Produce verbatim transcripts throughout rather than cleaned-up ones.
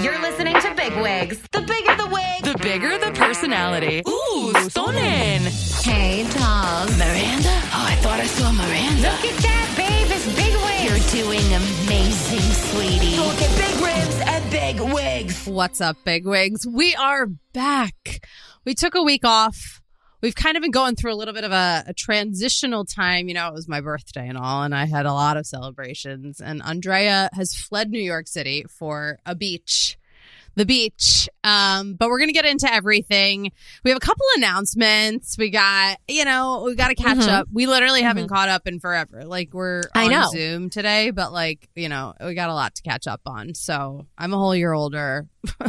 You're listening to Big Wigs. The bigger the wig, the bigger the personality. Ooh, stunning. Hey, dolls. Miranda? Oh, I thought I saw Miranda. Look at that, babe. It's Big Wigs. You're doing amazing, sweetie. Look at big ribs and big wigs. What's up, Big Wigs? We are back. We took a week off. We've kind of been going through a little bit of a, a transitional time. You know, it was my birthday and all, and I had a lot of celebrations. And Andrea has fled New York City for a beach, the beach. Um, but we're going to get into everything. We have a couple announcements. We got, you know, we got to catch Mm-hmm. up. We literally Mm-hmm. haven't caught up in forever. Like, we're I on know. Zoom today, but like, you know, we got a lot to catch up on. So I'm a whole year older.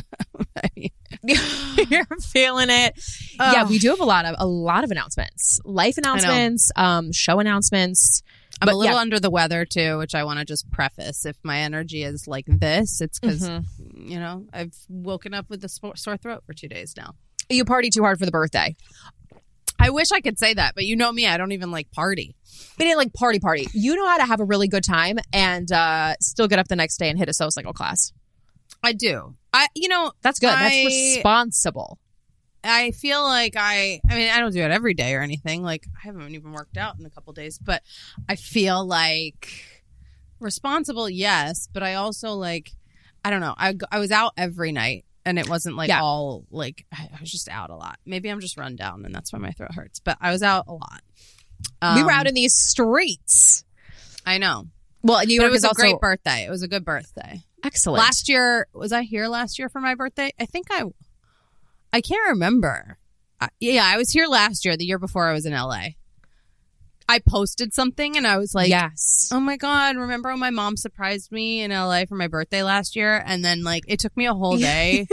I mean, You're feeling it. Ugh. Yeah, we do have a lot of a lot of announcements, life announcements, um, show announcements. I'm But a little yeah. under the weather too, which I want to just preface. If my energy is like this, it's because, Mm-hmm. you know, I've woken up with a sp- sore throat for two days now. You party too hard for the birthday. I wish I could say that, but you know me, I don't even like party. We didn't like party party. You know how to have a really good time and uh, still get up the next day and hit a SoulCycle class. I do. I, you know, That's good. That's I- responsible. I feel like I, I mean, I don't do it every day or anything. Like, I haven't even worked out in a couple days, but I feel like responsible, yes. But I also like, I don't know. I, g- I was out every night and it wasn't like Yeah. all like, I, I was just out a lot. Maybe I'm just run down and that's why my throat hurts, but I was out a lot. we were Um, out in these streets. I know. Well, New But York it was is a also great birthday. It was a good birthday. excellent. Last year, was I here last year for my birthday? I think I, I can't remember. Uh, yeah, I was here last year, the year before I was in L A. I posted something and I was like, yes. oh my God, remember when my mom surprised me in L A for my birthday last year? And then like, it took me a whole day.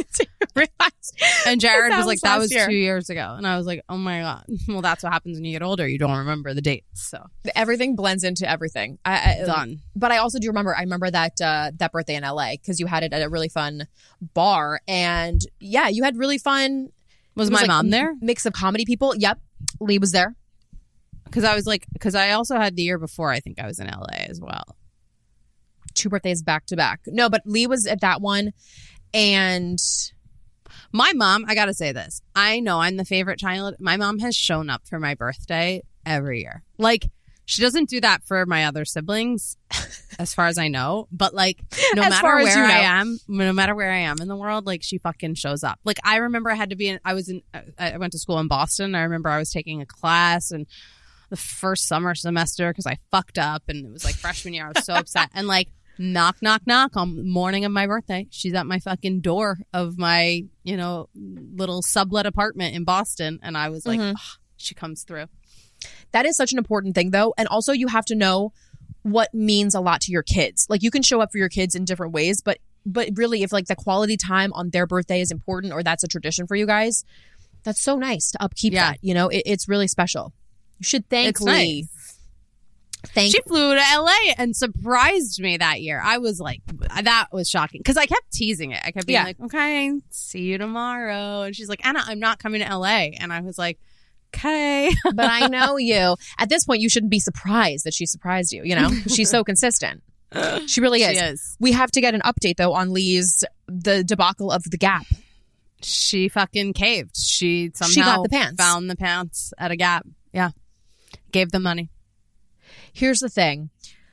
And Jared That was like, was that last was year. two years ago. And I was like, oh my God. Well, that's what happens when you get older. You don't remember the dates. So Everything blends into everything. I, I, done. But I also do remember. I remember that uh, that birthday in L A because you had it at a really fun bar, and yeah, you had really fun. Was it my like mom a there? Mix of comedy people. Yep, Lee was there. Because I was like, because I also had the year before, I think I was in L A as well. Two birthdays back to back. No, but Lee was at that one, and My mom, I got to say this. I know I'm the favorite child. My mom has shown up for my birthday every year. Like, she doesn't do that for my other siblings, as far as I know. But, like, no As matter far as where you know. I am, no matter where I am in the world, like, she fucking shows up. Like, I remember I had to be in, I was in, I went to school in Boston. I remember I was taking a class and the first summer semester because I fucked up and it was like freshman year. I was so upset. And, like, knock, knock, knock on the morning of my birthday. She's at my fucking door of my, you know, little sublet apartment in Boston. And I was like, Mhm. "Ugh," she comes through. that is such an important thing, though. And also, you have to know what means a lot to your kids. Like, you can show up for your kids in different ways, but but really, if like the quality time on their birthday is important, or that's a tradition for you guys, that's so nice to upkeep Yeah. that. You know, it, it's really special. You should thank It's Lee. nice. Thank She flew to L A and surprised me that year. I was like, that was shocking because I kept teasing it. I kept being Yeah. like, okay, see you tomorrow. And she's like, Anna, I'm not coming to L A. And I was like, okay. but I know you. At this point, you shouldn't be surprised that she surprised you. You know, she's so consistent. She really She is. is. We have to get an update though on Lee's the debacle of the Gap. She fucking caved. She somehow She got the pants. found the pants at a Gap. Yeah. Gave them money. Here's the thing.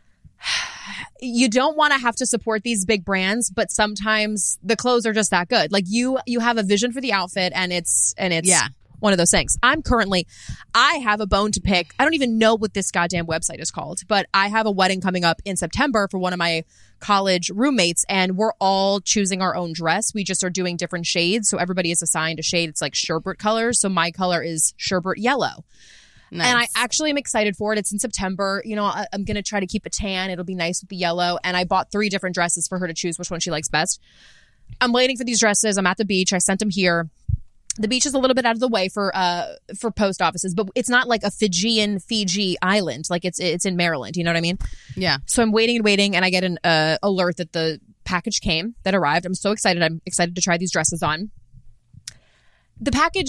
You don't want to have to support these big brands, but sometimes the clothes are just that good. Like you you have a vision for the outfit and it's and it's Yeah. one of those things. I'm currently I have a bone to pick. I don't even know what this goddamn website is called, but I have a wedding coming up in September for one of my college roommates and we're all choosing our own dress. We just are doing different shades, so everybody is assigned a shade. It's like sherbet colors, so my color is sherbet yellow. Nice. And I actually am excited for it. It's in September. You know, I, I'm going to try to keep a tan. It'll be nice with the yellow. And I bought three different dresses for her to choose which one she likes best. I'm waiting for these dresses. I'm at the beach. I sent them here. The beach is a little bit out of the way for uh for post offices, but it's not like a Fijian Fiji island. Like it's it's in Maryland. You know what I mean? Yeah. So I'm waiting and waiting, and I get an uh, alert that the package came, that arrived. I'm so excited. I'm excited to try these dresses on. The package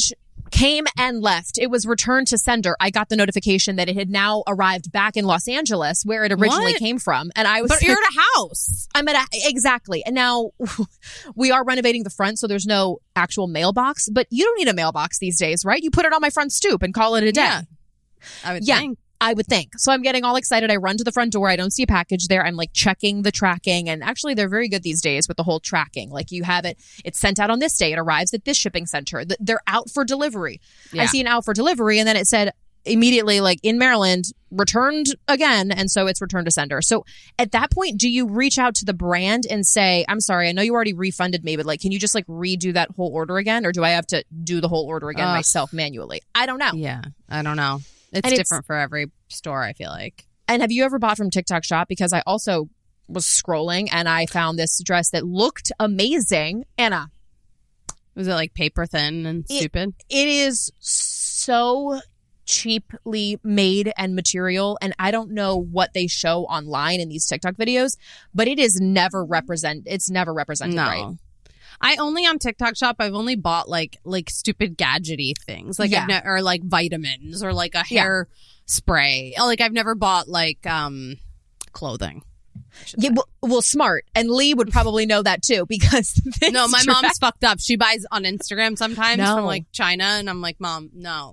came and left. It was returned to sender. I got the notification that it had now arrived back in Los Angeles, where it originally What? came from. And I was, But you're at a house. I'm at a, exactly. And now we are renovating the front, so there's no actual mailbox. But you don't need a mailbox these days, right? You put it on my front stoop and call it a day. Yeah. I would Yeah. think. I would think. So I'm getting all excited. I run to the front door. I don't see a package there. I'm like checking the tracking. And actually, they're very good these days with the whole tracking. Like you have it, it's sent out on this day. It arrives at this shipping center. Th- They're out for delivery. Yeah. I see an out for delivery. And then it said immediately, like in Maryland, returned again. And so it's returned to sender. So at that point, do you reach out to the brand and say, I'm sorry, I know you already refunded me, but like, can you just like redo that whole order again? Or do I have to do the whole order again Ugh. myself manually? I don't know. Yeah. I don't know. It's And it's- different for every store, I feel like. And have you ever bought from TikTok Shop? Because I also was scrolling and I found this dress that looked amazing. Anna, Was it like paper thin and It- stupid? it is so cheaply made and material. And I don't know what they show online in these TikTok videos, but it is never represent. It's never represented No. right. I only on TikTok Shop. I've only bought like like stupid gadgety things, like Yeah. I've ne- or like vitamins or like a Yeah. hair spray. Like I've never bought like um clothing. I should Yeah, say. well, well, smart. And Lee would probably know that too because this No, my dress- mom's fucked up. She buys on Instagram sometimes No. from like China, and I'm like, Mom, no.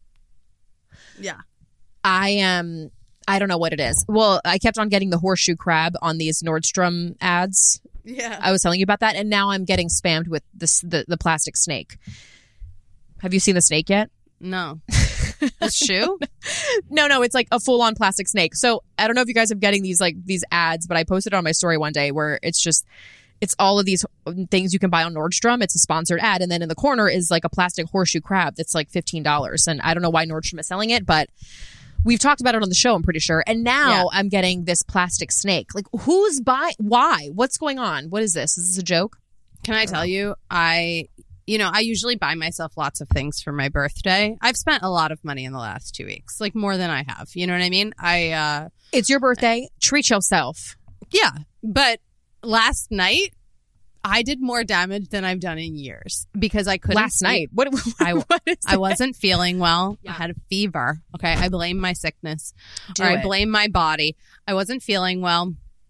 Yeah. I am. I don't know what it is. Well, I kept on getting the horseshoe crab on these Nordstrom ads. Yeah. I was telling you about that, and now I'm getting spammed with this the, the plastic snake. Have you seen the snake yet? No. The shoe? No, no, it's like a full on plastic snake. So I don't know if you guys are getting these like these ads, but I posted it on my story one day where it's just it's all of these things you can buy on Nordstrom. It's a sponsored ad, and then in the corner is like a plastic horseshoe crab that's like fifteen dollars. And I don't know why Nordstrom is selling it, but we've talked about it on the show, I'm pretty sure. And now Yeah. I'm getting this plastic snake. Like, who's buying? Why? What's going on? What is this? Is this a joke? Can I tell you, I, you know, I usually buy myself lots of things for my birthday. I've spent a lot of money in the last two weeks, like more than I have. You know what I mean? I, uh, It's your birthday. Treat yourself. yeah. But last night, I did more damage than I've done in years because I couldn't Last sleep. night. What? I- what is I it? wasn't feeling well. Yeah. I had a fever. Okay. I blame my sickness. Do or I it. blame my body. I wasn't feeling well.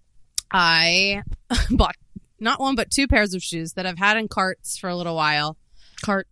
I bought not one, but two pairs of shoes that I've had in carts for a little while. Cart.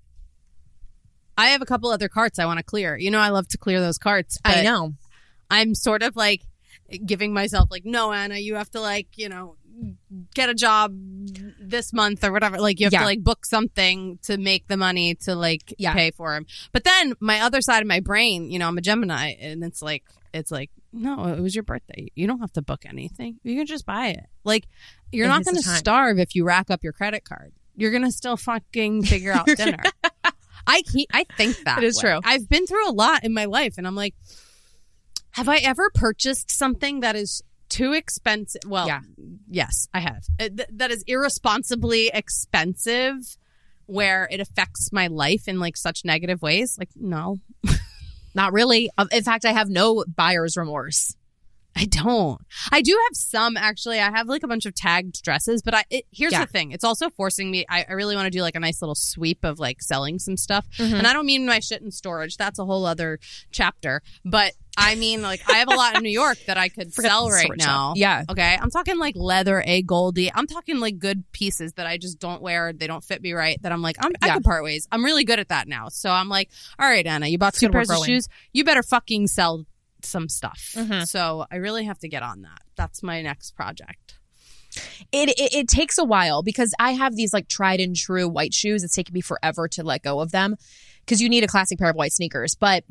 I have a couple other carts I want to clear. You know, I love to clear those carts. I but know. I'm sort of like giving myself like, no, Anna, you have to like, you know, get a job this month or whatever. Like you have Yeah. to like book something to make the money to like Yeah. pay for him. But then my other side of my brain, you know, I'm a Gemini, and it's like, it's like, no, it was your birthday. You don't have to book anything. You can just buy it. Like you're It not is the going to time. starve if you rack up your credit card. You're going to still fucking figure out dinner. I keep, I think that It is way. true. I've been through a lot in my life, and I'm like, have I ever purchased something that is too expensive? Well, Yeah. yes, I have. Uh, th- that is irresponsibly expensive, where it affects my life in like such negative ways. Like, no, Not really. Um, In fact, I have no buyer's remorse. I don't. I do have some, actually. I have like a bunch of tagged dresses, but I it, here's Yeah. the thing. It's also forcing me. I, I really want to do like a nice little sweep of like selling some stuff. Mhm. And I don't mean my shit in storage. That's a whole other chapter. But I mean, like, I have a lot in New York that I could Forget sell the right storage now. stuff. Yeah. Okay. I'm talking like leather, a Goldie. I'm talking like good pieces that I just don't wear. They don't fit me right. That I'm like, I'm, I Yeah. can part ways. I'm really good at that now. So I'm like, all right, Anna, you bought two good we're pairs of growing. shoes. You better fucking sell some stuff. Mhm. So I really have to get on that. That's my next project. It, it it takes a while because I have these like tried and true white shoes. It's taken me forever to let go of them because you need a classic pair of white sneakers. But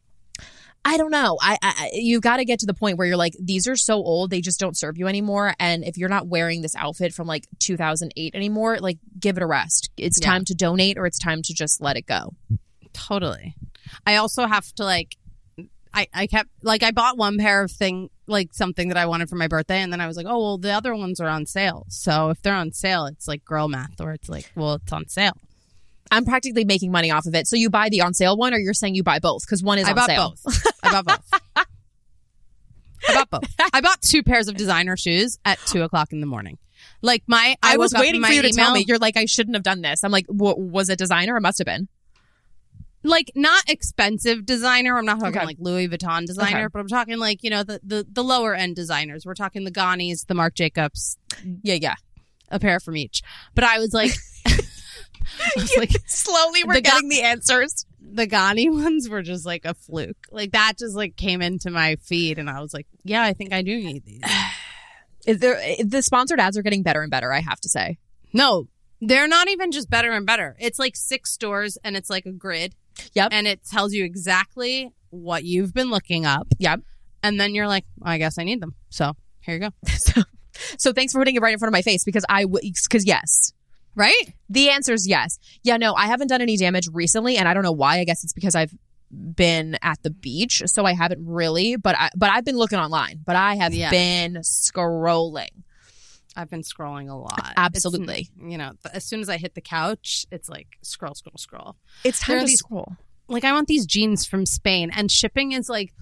I don't know. I, I you've got to get to the point where you're like, these are so old, they just don't serve you anymore. And if you're not wearing this outfit from like two thousand eight anymore, like give it a rest. It's Yeah. time to donate or it's time to just let it go. Totally. I also have to like, I, I kept, like, I bought one pair of thing, like something that I wanted for my birthday. And then I was like, oh, well, the other ones are on sale. So if they're on sale, it's like girl math, or it's like, well, it's on sale. I'm practically making money off of it. So you buy the on sale one or you're saying you buy both because one is I on bought sale. both. I bought both. I bought both. I bought two pairs of designer shoes at two o'clock in the morning. Like my, I, I was woke up in waiting my for you to email, tell me. You're like, I shouldn't have done this. I'm like, w- was it designer? It must have been. like not expensive designer. I'm not talking Okay. like Louis Vuitton designer, Okay. but I'm talking like, you know, the, the, the lower end designers. We're talking the Ganis, the Marc Jacobs, Yeah, yeah. a pair from each. But I was like, I was like, Slowly we're The getting guy- the answers. the Gani ones were just like a fluke. Like that just like came into my feed and I was like, yeah, I think I do need these. Is there the sponsored ads are getting better and better, I have to say. No, they're not even just better and better. It's like six stores and it's like a grid. Yep. And it tells you exactly what you've been looking up. Yep. And then you're like, I guess I need them. So here you go. So, so thanks for putting it right in front of my face because I because yes. Right? The answer is yes. Yeah, no, I haven't done any damage recently and I don't know why. I guess it's because I've been at the beach, so I haven't really, but I but I've been looking online, but I have Yeah. been scrolling. I've been scrolling a lot. Absolutely. It's, you know, th- as soon as I hit the couch, it's like scroll, scroll, scroll. It's time There are to these- scroll. Like I want these jeans from Spain and shipping is like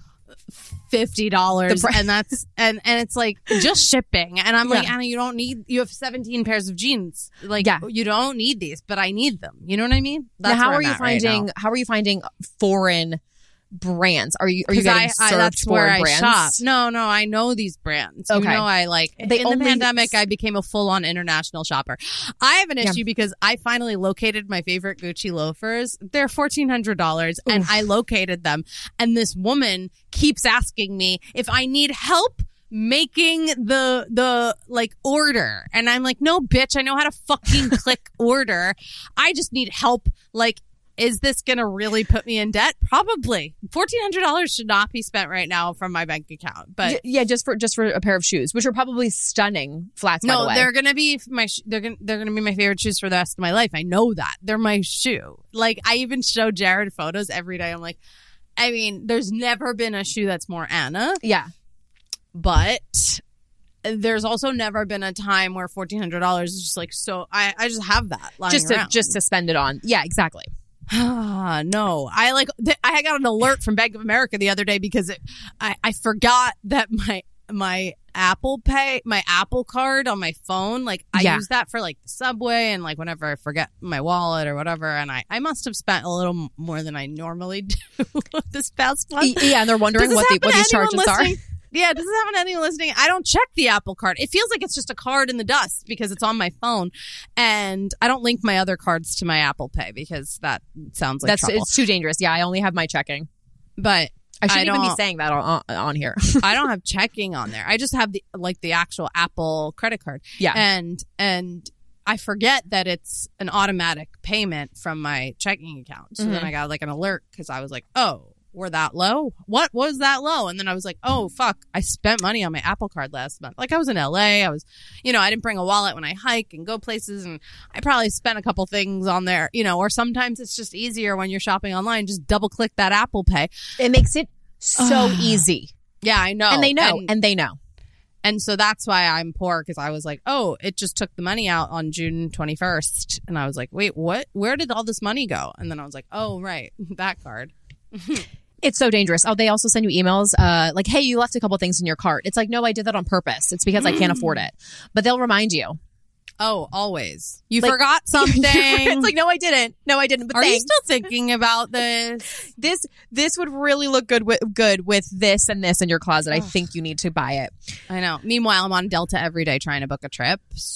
fifty dollars The pri- and that's and and it's like just shipping and I'm like Yeah. Anna, you don't need you have seventeen pairs of jeans, like Yeah. you don't need these, but I need them, you know what I mean? Now, how where are I'm you at right finding now. how are you finding foreign brands? Are you are you 'Cause getting I, I, served that's foreign where I brands? shop. No, no, I know these brands. Okay. You know, I like They in only- the pandemic. I became a full-on international shopper. I have an Yeah. issue because I finally located my favorite Gucci loafers. They're fourteen hundred dollars, and Oof. I located them. And this woman keeps asking me if I need help making the the like order, and I'm like, no, bitch, I know how to fucking click order. I just need help, like. Is this going to really put me in debt? Probably. fourteen hundred dollars should not be spent right now from my bank account. But Y- yeah, just for just for a pair of shoes, which are probably stunning flats. by the no, way. they're going to be my sh- they're going they're going to be my favorite shoes for the rest of my life. I know that. They're my shoe. Like I even show Jared photos every day. I'm like, I mean, there's never been a shoe that's more Anna, yeah. but there's also never been a time where fourteen hundred dollars is just like so I I just have that lying Just to around. just to spend it on. Yeah, exactly. Ah, no. I like th- I got an alert from Bank of America the other day because it, I I forgot that my my Apple Pay, my Apple card on my phone, like I Yeah. use that for like Subway and like whenever I forget my wallet or whatever, and I I must have spent a little m- more than I normally do this past month. Y- Yeah, and they're wondering Does this what the happen what to these anyone charges are. listening? Yeah, does this happen to anyone listening? I don't check the Apple card. It feels like it's just a card in the dust because it's on my phone, and I don't link my other cards to my Apple Pay because that sounds like That's trouble. it's too dangerous. Yeah, I only have my checking. But I shouldn't even be don't- saying that on, on, on here. I don't have checking on there. I just have the like the actual Apple credit card. Yeah. And and I forget that it's an automatic payment from my checking account. So then Mhm. I got like an alert because I was like, oh, we're that low? What was that low? And then I was like, oh, fuck, I spent money on my Apple card last month. Like I was in L A. I was, you know, I didn't bring a wallet when I hike and go places. And I probably spent a couple things on there, you know, or sometimes it's just easier when you're shopping online. Just double click that Apple Pay. It makes it so easy. Yeah, I know. And they know. And- And, they know. And so that's why I'm poor because I was like, oh, it just took the money out on June twenty-first. And I was like, wait, what? Where did all this money go? And then I was like, oh, right, that card. It's so dangerous. Oh, they also send you emails uh, like, hey, you left a couple things in your cart. It's like, no, I did that on purpose. It's because I can't afford it. But they'll remind you. Oh, always. You Like- forgot something. It's like, no, I didn't. No, I didn't. But Are you thanks. still thinking about this? this this would really look good with good with this and this in your closet. I think you need to buy it. I know. Meanwhile, I'm on Delta every day trying to book a trip.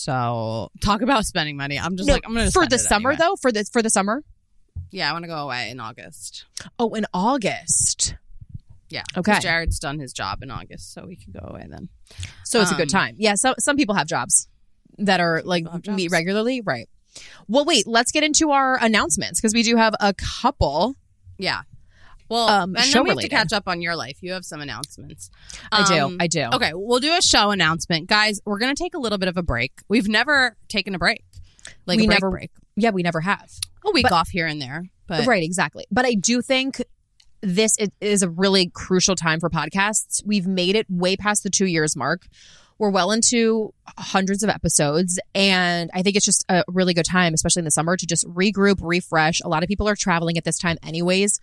So talk about spending money. I'm just No, like, I'm going to for the summer though. For the for the summer. Yeah, I want to go away in August. Oh, in August. Yeah. Okay. 'Cause Jared's done his job in August, so we can go away then. So it's a good Um, time. Yeah. So some people have jobs that are like people have meet jobs. regularly, right? Well, wait. Let's get into our announcements because we do have a couple. Yeah. Well, Um, and show then we have related. to catch up on your life. You have some announcements. I do. Um, I do. Okay, we'll do a show announcement. Guys, we're going to take a little bit of a break. We've never taken a break. Like We a break never- break. Yeah, we never have. A week But- off here and there. But Right, exactly. But I do think this i- is a really crucial time for podcasts. We've made it way past the two years mark. We're well into hundreds of episodes. And I think it's just a really good time, especially in the summer, to just regroup, refresh. A lot of people are traveling at this time anyways.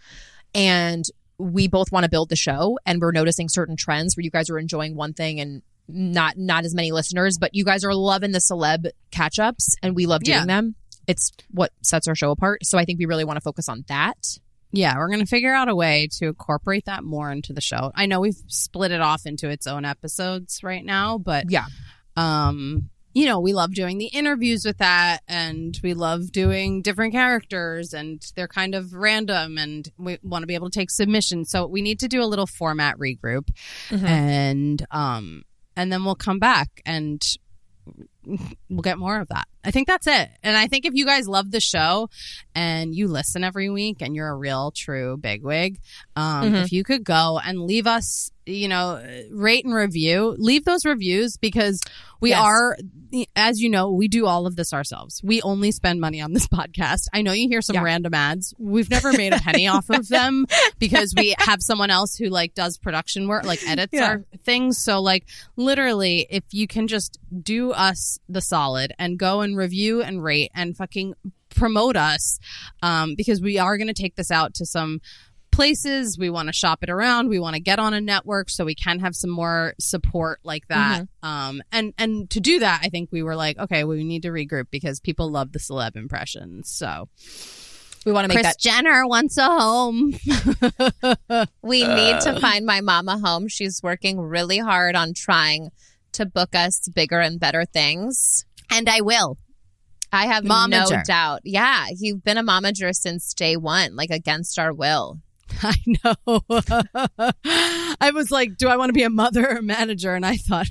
And we both want to build the show. And we're noticing certain trends where you guys are enjoying one thing and not not as many listeners, but you guys are loving the celeb catch ups and we love doing Yeah. them. It's what sets our show apart. So I think we really want to focus on that. Yeah, we're going to figure out a way to incorporate that more into the show. I know we've split it off into its own episodes right now, but Yeah. um, you know, we love doing the interviews with that, and we love doing different characters, and they're kind of random, and we want to be able to take submissions. So we need to do a little format regroup, Mhm. and um, and then we'll come back and we'll get more of that. I think that's it. And I think if you guys love the show and you listen every week and you're a real true bigwig, um, Mhm. if you could go and leave us, you know, rate and review, leave those reviews, because we Yes. are, as you know, we do all of this ourselves. We only spend money on this podcast. I know you hear some Yeah. random ads. We've never made a penny off of them because we have someone else who like does production work, like edits Yeah. our things. So like literally, if you can just do us the solid and go and review and rate and fucking promote us, um, because we are going to take this out to some places. We want to shop it around. We want to get on a network so we can have some more support like that. Um, and and to do that, I think we were like, okay, we need to regroup because people love the celeb impressions. So We want to make Kris that. Jenner wants a home. We need to find my mom a home. She's working really hard on trying to book us bigger and better things. And I will. I have Momager. no doubt. Yeah, you've been a momager since day one, like against our will. I know. I was like, do I want to be a mother or manager? And I thought,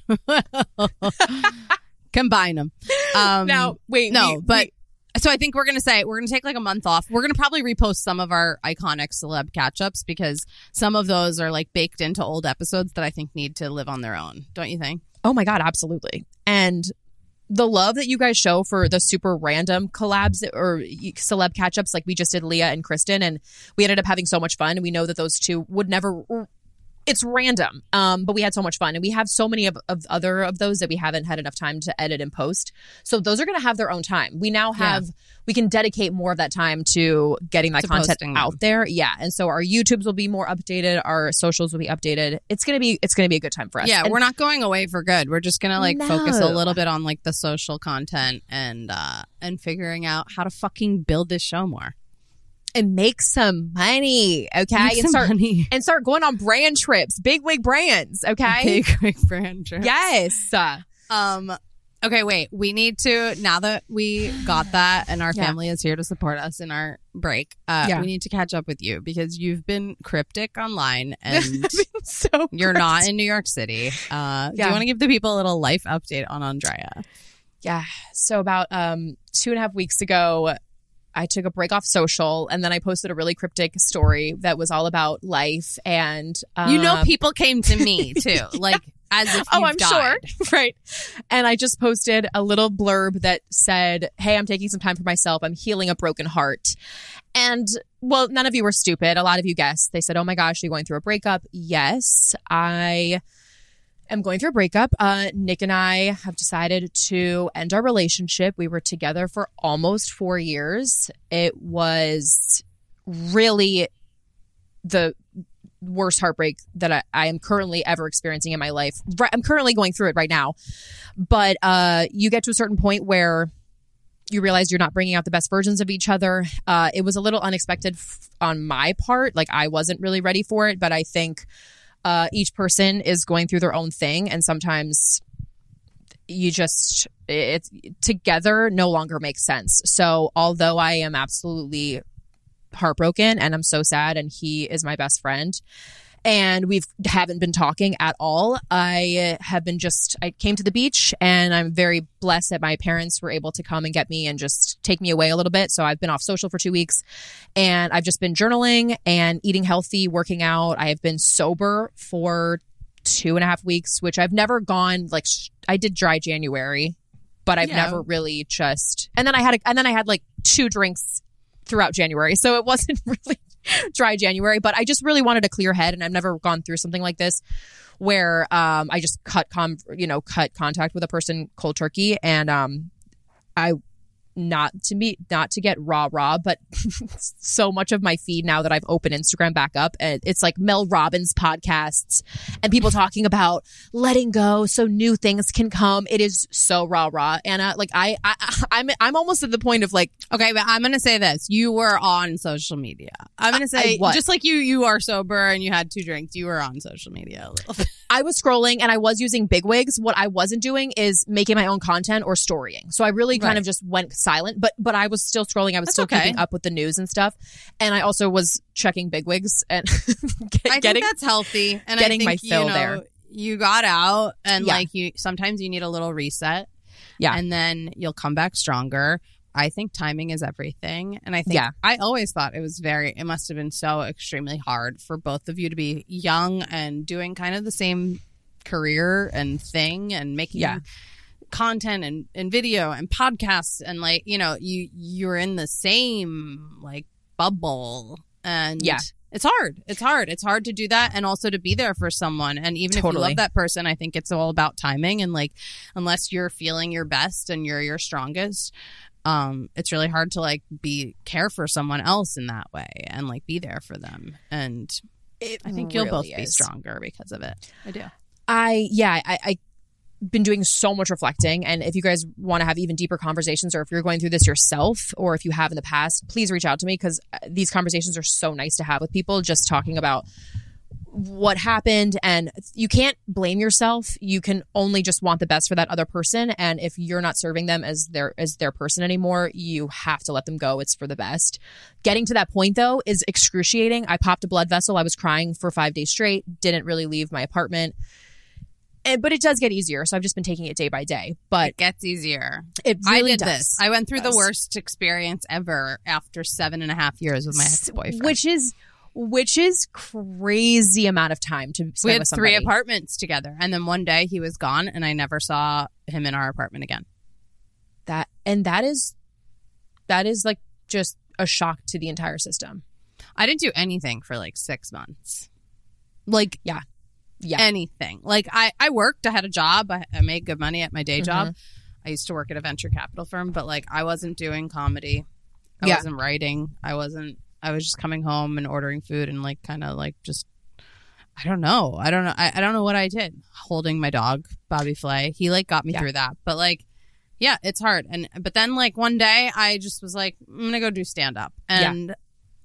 combine them. Um, Now, wait, no, we- but so I think we're going to say we're going to take like a month off. We're going to probably repost some of our iconic celeb catch ups because some of those are like baked into old episodes that I think need to live on their own. Don't you think? Oh my God, absolutely. And the love that you guys show for the super random collabs that, or celeb catch ups, like we just did Leah and Kristen, and we ended up having so much fun. And we know that those two would never. It's random, um, but we had so much fun, and we have so many of, of other of those that we haven't had enough time to edit and post. So those are going to have their own time. We now have, we can dedicate more of that time to getting that To content posting them. out there. Yeah, and so our YouTubes will be more updated, our socials will be updated. It's gonna be, it's gonna be a good time for us. Yeah, And we're not going away for good. We're just gonna like focus a No. little bit on like the social content and uh and figuring out how to fucking build this show more. and make some money, okay? Make and some start money. and start going on brand trips, big wig brands, okay? Big big brand trip. Yes. Um. Okay, wait. We need to, now that we got that and our Yeah. family is here to support us in our break, uh, Yeah. we need to catch up with you because you've been cryptic online and so you're not in New York City. Uh, Do Yeah. you want to give the people a little life update on Andrea? Yeah. So about um two and a half weeks ago, I took a break off social, and then I posted a really cryptic story that was all about life. And um, You know, people came to me too, like as if Oh, you've I'm died. sure. Right. And I just posted a little blurb that said, hey, I'm taking some time for myself. I'm healing a broken heart. And well, none of you were stupid. A lot of you guessed. They said, oh my gosh, you're going through a breakup. Yes, I am going through a breakup. Uh, Nick and I have decided to end our relationship. We were together for almost four years. It was really the worst heartbreak that I, I am currently ever experiencing in my life. Right, I'm currently going through it right now. But uh, you get to a certain point where you realize you're not bringing out the best versions of each other. Uh, it was a little unexpected f- on my part. Like I wasn't really ready for it, but I think uh, each person is going through their own thing. And sometimes you just, it's together no longer makes sense. So although I am absolutely heartbroken and I'm so sad, and he is my best friend, and we've haven't been talking at all, I have been just I came to the beach, and I'm very blessed that my parents were able to come and get me and just take me away a little bit. So I've been off social for two weeks, and I've just been journaling and eating healthy, working out. I have been sober for two and a half weeks, which I've never gone like sh- I did dry January, but I've Yeah. never really just and then I had a, and then I had like two drinks throughout January. So it wasn't really dry January, but I just really wanted a clear head, and I've never gone through something like this where um, I just cut com, you know, cut contact with a person cold turkey. And um, I not to me, not to get rah rah, but so much of my feed now that I've opened Instagram back up, and it's like Mel Robbins podcasts and people talking about letting go so new things can come. It is so rah rah, Anna. Like I, I, I'm, I'm almost at the point of like, Okay, but I'm going to say this. You were on social media. I'm going to say, I- what? just like you, you are sober and you had two drinks, you were on social media a little bit. I was scrolling and I was using bigwigs. What I wasn't doing is making my own content or storying. So I really kind Right. of just went silent, but but I was still scrolling. I was That's still okay. keeping up with the news and stuff. And I also was checking bigwigs and I getting think that's healthy. And getting I my think, fill you know, there. You got out and Yeah. like you, sometimes you need a little reset. Yeah. And then you'll come back stronger. I think timing is everything. And I think Yeah. I always thought it was very, it must have been so extremely hard for both of you to be young and doing kind of the same career and thing and making Yeah. content and, and video and podcasts. And like, you know, you, you're in the same like bubble and Yeah. it's hard. It's hard. It's hard to do that and also to be there for someone. And even if you Totally. love that person, I think it's all about timing. And like, unless you're feeling your best and you're your strongest, um, it's really hard to like be care for someone else in that way and like be there for them. And It I think you'll both really be is. stronger because of it. I do. I yeah, I, I been doing so much reflecting, and if you guys want to have even deeper conversations, or if you're going through this yourself, or if you have in the past, please reach out to me, because these conversations are so nice to have with people, just talking about what happened. And you can't blame yourself. You can only just want the best for that other person, and if you're not serving them as their as their person anymore, you have to let them go. It's for the best. Getting to that point though is excruciating. I popped a blood vessel. I was crying for five days straight, didn't really leave my apartment. And, but it does get easier, so I've just been taking it day by day. But It gets easier. it really I did does. this. I went through Does. the worst experience ever after seven and a half years with my ex-boyfriend. which is which is crazy amount of time to spend we had with three somebody. apartments together, and then one day he was gone, and I never saw him in our apartment again. That and that is that is like just a shock to the entire system. I didn't do anything for like six months. Like Yeah. anything. Like I, I worked. I had a job. I, I made good money at my day Mm-hmm. job. I used to work at a venture capital firm, but like I wasn't doing comedy. I Yeah. wasn't writing. I wasn't. I was just coming home and ordering food and like kind of like just. I don't know. I don't know. I, I don't know what I did. Holding my dog, Bobby Flay. He like got me Yeah. through that. But like, yeah, it's hard. And but then like one day I just was like, I'm gonna go do stand up, and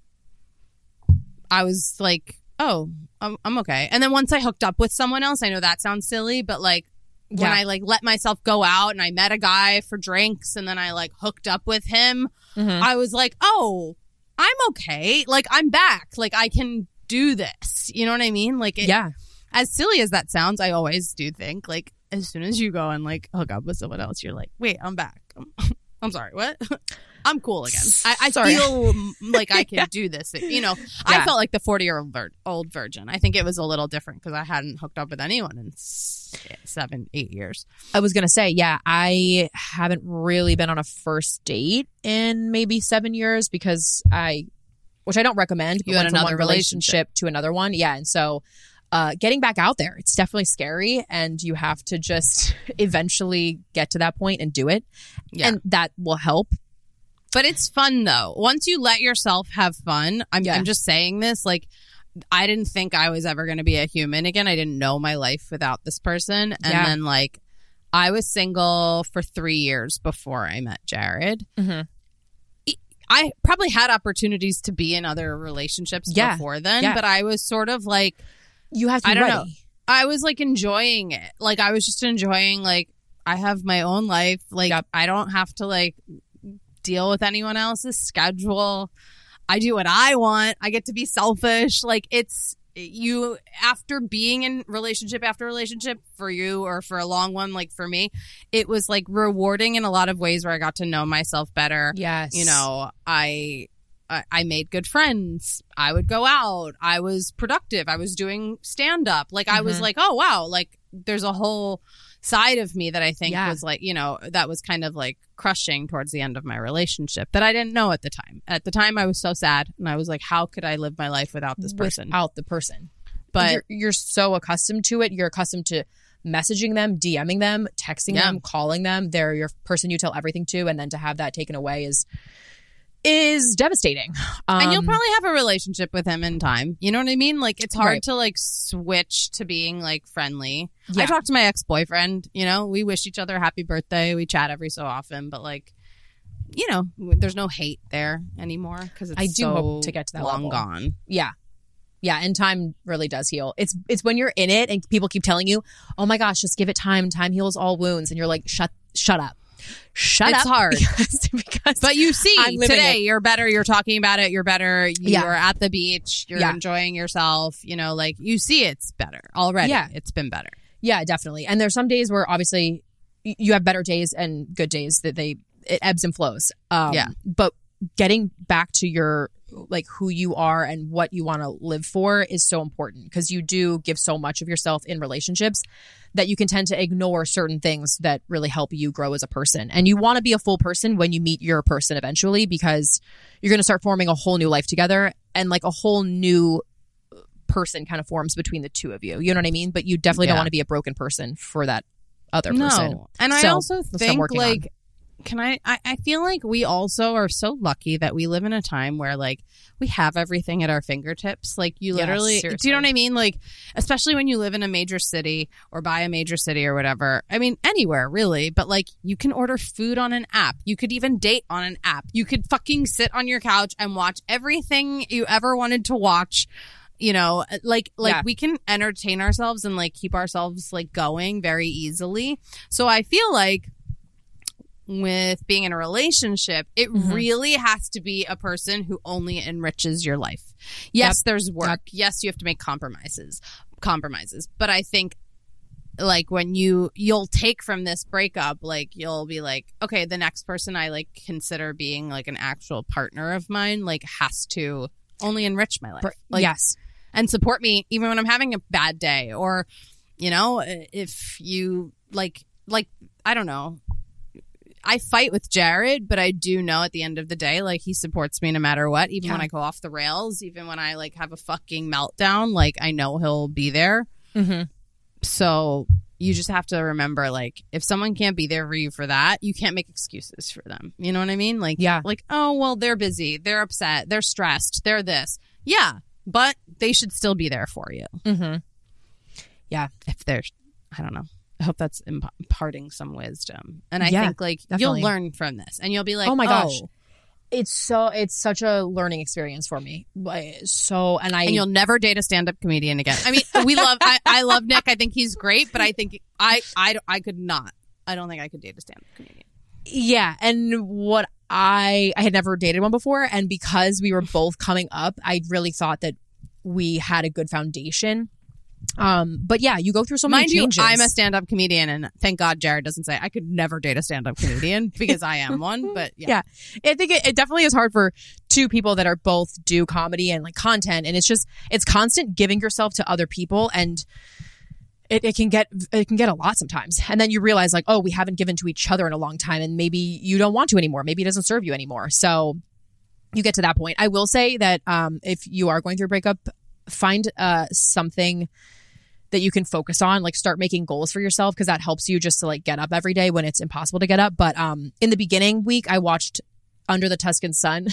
I was like, oh, I'm, I'm okay. And then once I hooked up with someone else, I know that sounds silly, but like when Yeah. I like let myself go out and I met a guy for drinks and then I like hooked up with him, Mhm. I was like, oh, I'm okay. Like I'm back. Like I can do this. You know what I mean? Like it, Yeah. as silly as that sounds, I always do think like as soon as you go and like hook up with someone else, you're like, wait, I'm back. I'm, I'm sorry, what? I'm cool again. I, I Sorry. feel mm, like I can do this. You know, I Yeah. felt like the forty year old vir- old virgin. I think it was a little different because I hadn't hooked up with anyone in s- seven, eight years. I was gonna say, yeah, I haven't really been on a first date in maybe seven years because I, which I don't recommend. But You had went from another one relationship to another one, yeah, and so uh, getting back out there, it's definitely scary, and you have to just eventually get to that point and do it, Yeah. and that will help. But it's fun though. Once you let yourself have fun, I'm, Yeah. I'm just saying this, like, I didn't think I was ever going to be a human again. I didn't know my life without this person. And Yeah. then, like, I was single for three years before I met Jared. Mm-hmm. I probably had opportunities to be in other relationships Yeah. before then, Yeah. but I was sort of like, You have to be I don't ready. know. I was like enjoying it. Like, I was just enjoying, like, I have my own life. Like, Yep. I don't have to, like, deal with anyone else's schedule. I do what I want. I get to be selfish. Like, it's you after being in relationship after relationship for you or for a long one, like for me, it was like rewarding in a lot of ways where I got to know myself better. Yes, You know, I I I made good friends. I would go out. I was productive. I was doing stand up. Like I was Mhm. like, oh wow, like there's a whole side of me that I think Yeah. was like, you know, that was kind of like crushing towards the end of my relationship that I didn't know at the time. At the time I was so sad and I was like, how could I live my life without this person? without the person. But you're, you're so accustomed to it. You're accustomed to messaging them, DMing them, texting Yeah. them, calling them. They're your person you tell everything to, and then to have that taken away is is devastating. Um, and you'll probably have a relationship with him in time. You know what I mean? Like, it's hard Right. to like switch to being like friendly. Yeah. I talk to my ex-boyfriend, you know, we wish each other happy birthday. We chat every so often, but like, you know, there's no hate there anymore because it's I do so hope to get to that long level. gone. Yeah. Yeah, and time really does heal. It's it's when you're in it and people keep telling you, "Oh my gosh, just give it time. Time heals all wounds." And you're like, "Shut shut up. Shut It's up." hard. Because, because But you see, I'm living today it. you're better. You're talking about it. You're better. You're Yeah. at the beach. You're Yeah. enjoying yourself. You know, like you see it's better already. Yeah. It's been better. Yeah, definitely. And there's some days where obviously y- you have better days and good days that they it ebbs and flows. Um, Yeah. But getting back to your like who you are and what you want to live for is so important because you do give so much of yourself in relationships that you can tend to ignore certain things that really help you grow as a person. And you want to be a full person when you meet your person eventually because you're going to start forming a whole new life together and like a whole new person kind of forms between the two of you. You know what I mean? But you definitely don't Yeah. want to be a broken person for that other person. No. And I So, also that's what I'm think working on. like can I, I I feel like we also are so lucky that we live in a time where like we have everything at our fingertips. Like you Yeah, literally do seriously. you know what I mean? Like especially when you live in a major city or by a major city or whatever. I mean anywhere really, but like you can order food on an app. You could even date on an app. You could fucking sit on your couch and watch everything you ever wanted to watch. You know, like like Yeah. we can entertain ourselves and like keep ourselves like going very easily. So I feel like with being in a relationship, it Mhm. really has to be a person who only enriches your life. Yes, there's work. Yes, you have to make compromises, compromises. But I think like when you you'll take from this breakup, like you'll be like, okay, the next person I like consider being like an actual partner of mine, like has to only enrich my life. Like, yes. and support me even when I'm having a bad day. Or, you know, if you like, like, I don't know. I fight with Jared, but I do know at the end of the day, like he supports me no matter what, even Yeah. when I go off the rails, even when I like have a fucking meltdown, like I know he'll be there. Mm-hmm. So you just have to remember, like, if someone can't be there for you for that, you can't make excuses for them. You know what I mean? Like, Yeah. like, oh, well, they're busy. They're upset. They're stressed. They're this. Yeah. But they should still be there for you. Mm-hmm. Yeah. If they're, I don't know. I hope that's imp- imparting some wisdom. And I Yeah, think, like, definitely. you'll learn from this. And you'll be like, Oh my gosh. oh. It's so it's such a learning experience for me. Like, So and I And you'll never date a stand-up comedian again. I mean, we love, I, I love Nick. I think he's great. But I think I, I, I could not. I don't think I could date a stand-up comedian. yeah. And what I I had never dated one before, and because we were both coming up, I really thought that we had a good foundation. Um, but yeah, you go through so many Mind you, changes. I'm a stand-up comedian, and thank God Jared doesn't say I could never date a stand-up comedian because I am one. But yeah, Yeah. I think it, it definitely is hard for two people that are both do comedy and like content, and it's just it's constant giving yourself to other people, and it, it can get it can get a lot sometimes. And then you realize like, oh, we haven't given to each other in a long time, and maybe you don't want to anymore. Maybe it doesn't serve you anymore. So you get to that point. I will say that um, if you are going through a breakup, find uh, something that you can focus on, like start making goals for yourself, because that helps you just to like get up every day when it's impossible to get up. But um, in the beginning week, I watched Under the Tuscan Sun.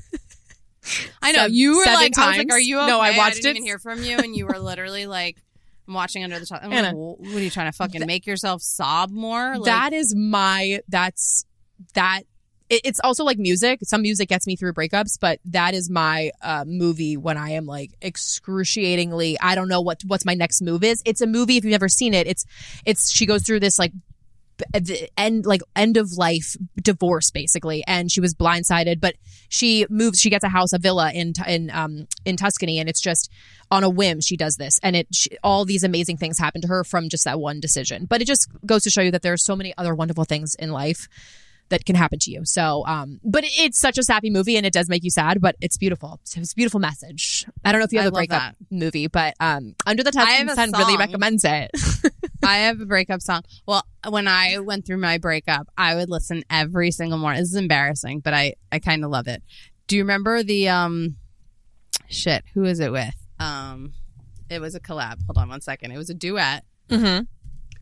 I know Seven- you were seven like, I was like, times. "Are you okay?" No, I watched didn't it. even hear from you, and you were literally like, "I'm watching Under the Top." I'm like, Anna. "What are you trying to fucking make yourself sob more?" Like, that is my that's that it, it's also like music. Some music gets me through breakups, but that is my uh, movie when I am like excruciatingly, I don't know what what's my next move is. It's a movie, if you've never seen it, it's it's she goes through this like b- the end like end of life divorce basically, and she was blindsided, but she moves she gets a house, a villa in in um in Tuscany, and it's just on a whim she does this, and it she, all these amazing things happen to her from just that one decision. But it just goes to show you that there are so many other wonderful things in life that can happen to you. So, um, but it, it's such a sappy movie, and it does make you sad, but it's beautiful. So it's a beautiful message. I don't know if you I have a love breakup that. movie, but um, Under the I have Tuscan a Sun really song. recommends it. I have a breakup song. Well, when I went through my breakup, I would listen every single morning. This is embarrassing, but I, I kind of love it. Do you remember the, um, shit, who is it with? Um, it was a collab. Hold on one second. It was a duet. Mm-hmm.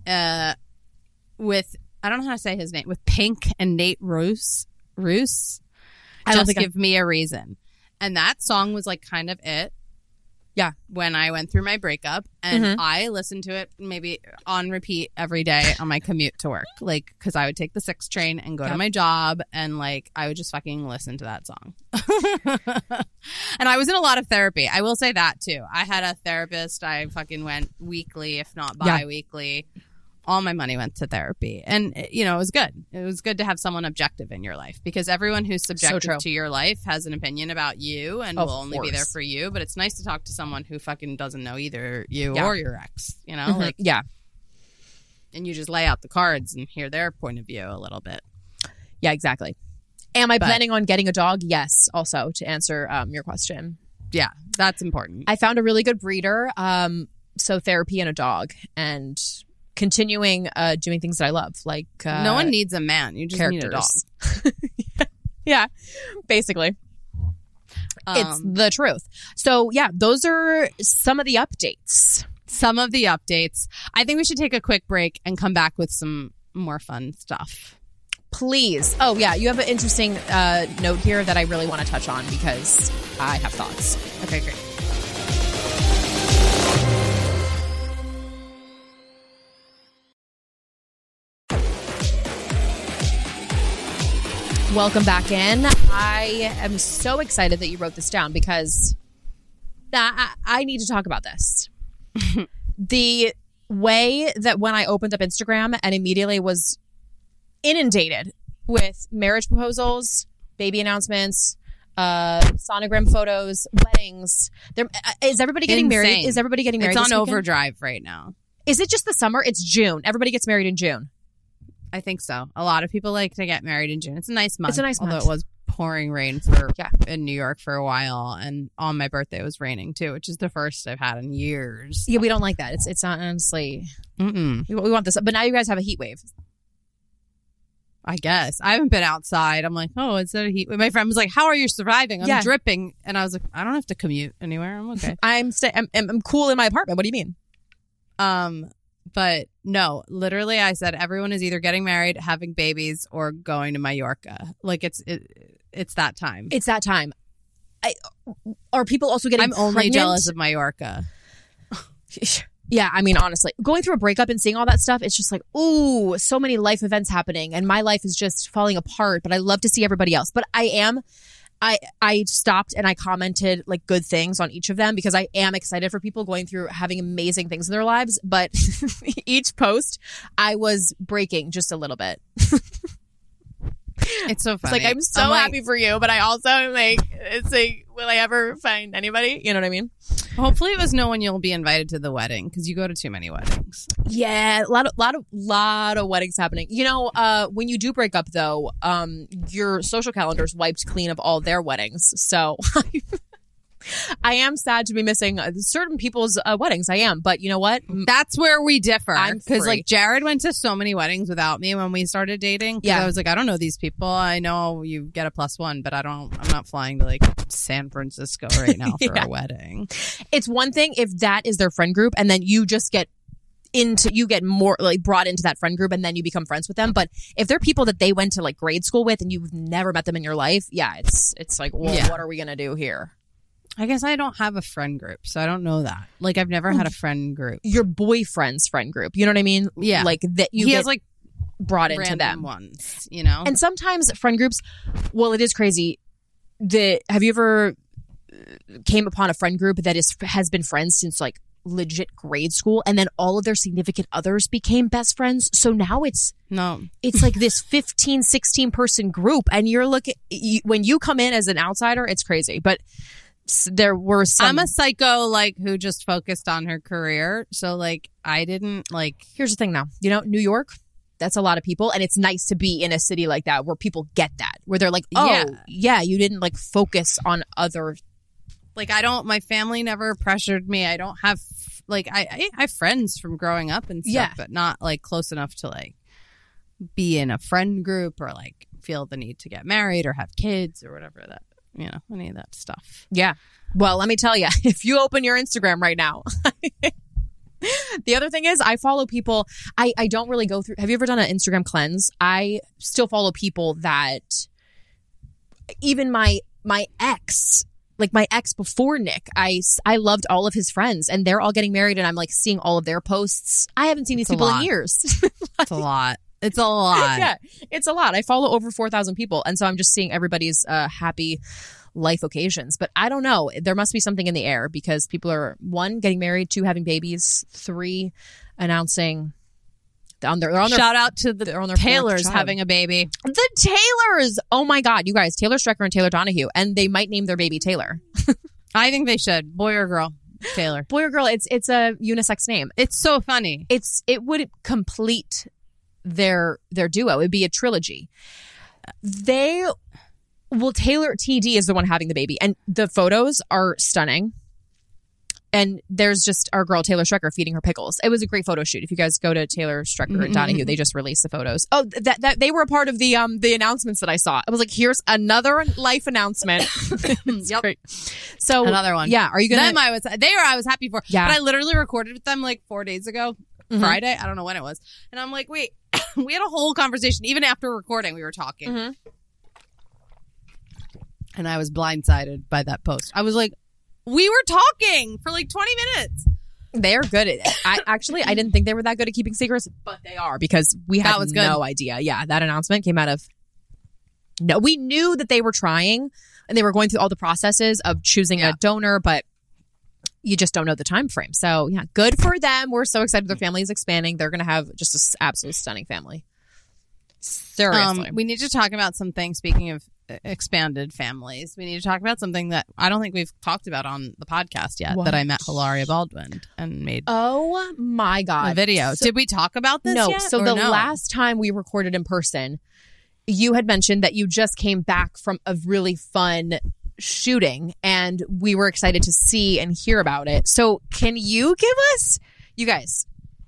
uh, with, I don't know how to say his name, with Pink and Nate Roos. Roos? I don't Just think I- Give Me a Reason. And that song was like kind of it. Yeah. When I went through my breakup, and Mhm. I listened to it maybe on repeat every day on my commute to work, like because I would take the six train and go Yep. to my job, and like I would just fucking listen to that song. And I was in a lot of therapy. I will say that too. I had a therapist. I fucking went weekly, if not Yeah. bi-weekly. All my money went to therapy, and you know it was good. It was good to have someone objective in your life, because everyone who's true. subjective to your life has an opinion about you and Of will only be there course. for you. But it's nice to talk to someone who fucking doesn't know either you Yeah. or your ex, you know, Mhm. like, yeah. and you just lay out the cards and hear their point of view a little bit. Yeah, exactly. Am I But- planning on getting a dog? Yes. Also, to answer um, your question, Yeah, that's important. I found a really good breeder. Um, so therapy and a dog, and continuing uh, doing things that I love, like uh, no one needs a man. You just need a dog. characters. Yeah, basically, it's Um, the truth. So yeah, those are some of the updates. some of the updates. I think we should take a quick break and come back with some more fun stuff. Please. Oh yeah, you have an interesting uh, note here that I really want to touch on because I have thoughts. Okay, great. Welcome back in. I am so excited that you wrote this down because I, I need to talk about this. The way that when I opened up Instagram and immediately was inundated with marriage proposals, baby announcements, uh, sonogram photos, weddings. There, is everybody getting married? Insane. Is everybody getting married? It's on this weekend? overdrive right now. Is it just the summer? It's June. Everybody gets married in June. I think so. A lot of people like to get married in June. It's a nice month. It's a nice although month. it was pouring rain for Yeah. in New York for a while, and on my birthday it was raining too, which is the first I've had in years. Yeah, we don't like that. It's it's not honestly. Mm-mm. We, we want this, but now you guys have a heat wave. I guess I haven't been outside. I'm like, oh, is that a heat? My friend was like, "How are you surviving?" I'm Yeah. dripping, and I was like, "I don't have to commute anywhere. I'm okay." I'm, sta- I'm I'm I'm cool in my apartment. What do you mean? um, but no, literally, I said everyone is either getting married, having babies, or going to Mallorca. Like it's it, it's that time. It's that time. I, are people also getting? I'm only pregnant? jealous of Mallorca. Yeah, I mean, honestly, going through a breakup and seeing all that stuff, it's just like, ooh, so many life events happening, and my life is just falling apart. But I love to see everybody else. But I am, I I stopped and I commented like good things on each of them because I am excited for people going through having amazing things in their lives. But each post, I was breaking just a little bit. It's so It's funny. like I'm so like, happy for you, but I also am like, it's like, will I ever find anybody? You know what I mean? Hopefully, it was no one you'll be invited to the wedding because you go to too many weddings. Yeah, a lot of lot of lot of weddings happening. You know, uh, when you do break up, though, um, your social calendar's wiped clean of all their weddings. So I am sad to be missing uh, certain people's uh, weddings. I am, but you know what? That's where we differ. I'm Because free. like Jared went to so many weddings without me when we started dating. 'Cause Yeah. I was like, I don't know these people. I know you get a plus one, but I don't. I'm not flying to like San Francisco right now for Yeah. a wedding. It's one thing if that is their friend group, and then you just get into you get more like brought into that friend group, and then you become friends with them. But if they're people that they went to like grade school with, and you've never met them in your life, yeah, it's it's like, well, Yeah. what are we gonna do here? I guess I don't have a friend group, so I don't know that. Like I've never had a friend group. Your boyfriend's friend group, you know what I mean? Yeah. like that you he get has like brought into random them. ones, you know. And sometimes friend groups, well, it is crazy. The have you ever came upon a friend group that is has been friends since like legit grade school, and then all of their significant others became best friends? So now it's no, it's like this fifteen, sixteen person group, and you're looking you, when you come in as an outsider, it's crazy. But s- there were some. I'm a psycho like who just focused on her career. So like I didn't like. Here's the thing, now, you know, New York. That's a lot of people, and it's nice to be in a city like that where people get that, where they're like, oh, yeah, Yeah. you didn't like focus on other. Like I don't. My family never pressured me. I don't have like I I I have friends from growing up and stuff, Yeah. but not like close enough to like be in a friend group or like feel the need to get married or have kids or whatever that you know any of that stuff. Yeah. Well, let me tell you, if you open your Instagram right now, The other thing is I follow people. I, I don't really go through. Have you ever done an Instagram cleanse? I still follow people that even my my ex, like my ex before Nick, I, I loved all of his friends and they're all getting married and I'm like seeing all of their posts. I haven't seen these It's a people in lot. years. It's a lot. It's a lot. Yeah, it's a lot. I follow over four thousand people. And so I'm just seeing everybody's uh, happy life occasions. But I don't know. There must be something in the air because people are, one, getting married, two, having babies, three, announcing on their, they're on their Shout out to the they're on their fourth Taylors child. having a baby. The Taylors. Oh my God, you guys, Taylor Strecker and Taylor Donahue. And they might name their baby Taylor. I think they should. Boy or girl. Taylor. Boy or girl, it's it's a unisex name. It's so funny. It's it would complete their their duo. It'd be a trilogy. They well, Taylor T D is the one having the baby, and the photos are stunning. And there's just our girl Taylor Strecker feeding her pickles. It was a great photo shoot. If you guys go to Taylor Strecker and Donahue, they just released the photos. Oh, that that they were a part of the um the announcements that I saw. I was like, here's another life announcement. It's Yep. great. So Another one. Yeah, are you gonna? Them I was they were I was happy for. Yeah. But I literally recorded with them like four days ago. Mhm. Friday. I don't know when it was. And I'm like, wait, we had a whole conversation. Even after recording, we were talking. Mhm. And I was blindsided by that post. I was like, we were talking for like twenty minutes. They're good at it. I actually I didn't think they were that good at keeping secrets, but they are because we had That was good. no idea. Yeah, that announcement came out of no. We knew that they were trying and they were going through all the processes of choosing Yeah. a donor, but you just don't know the time frame. So yeah, good for them. We're so excited their family is expanding. They're gonna have just an absolute stunning family. Seriously. Um, we need to talk about something. Speaking of uh, expanded families, we need to talk about something that I don't think we've talked about on the podcast yet. What? That I met Hilaria Baldwin and made oh my God. a video. So- Did we talk about this No. yet, So or the no? last time we recorded in person, you had mentioned that you just came back from a really fun shooting and we were excited to see and hear about it. So can you give us, you guys,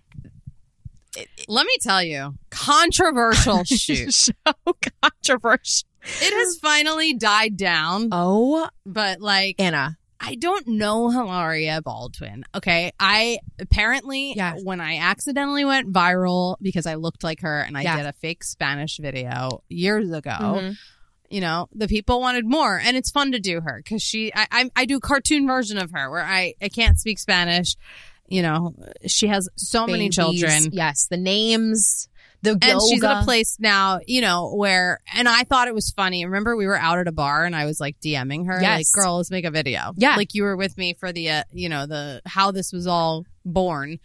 Let me tell you, controversial shoot. so controversial. It has finally died down, Oh, but like Anna. I don't know Hilaria Baldwin. Okay, I apparently Yeah. when I accidentally went viral because I looked like her and I Yeah. did a fake Spanish video years ago. Mhm. You know, the people wanted more, and it's fun to do her because she, I, I, I do cartoon version of her where I, I can't speak Spanish. You know, she has so many Babies. children. Yes, the names, the And yoga. she's at a place now, you know, where, and I thought it was funny. Remember, we were out at a bar and I was like DMing her, Yes. like, girl, let's make a video. Yeah. Like you were with me for the, uh, you know, the, how this was all born.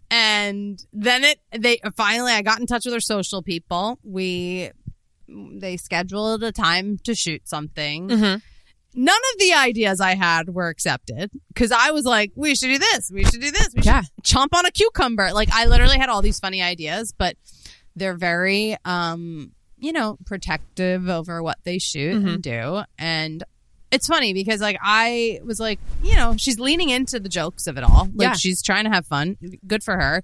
And then it, they finally, I got in touch with her social people. We, they scheduled a time to shoot something. Mhm. None of the ideas I had were accepted because I was like, we should do this. We should do this. We should Yeah. chomp on a cucumber. Like I literally had all these funny ideas, but they're very, um, you know, protective over what they shoot Mm-hmm. and do. And it's funny because like I was like, you know, she's leaning into the jokes of it all. Like Yeah. she's trying to have fun. Good for her.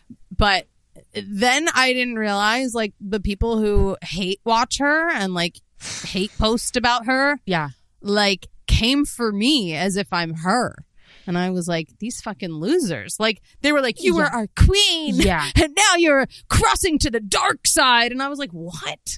But then I didn't realize like the people who hate watch her and like hate post about her Yeah. like came for me as if I'm her. And I was like, these fucking losers. Like they were like, you were Yeah. our queen. Yeah. And now you're crossing to the dark side. And I was like, what?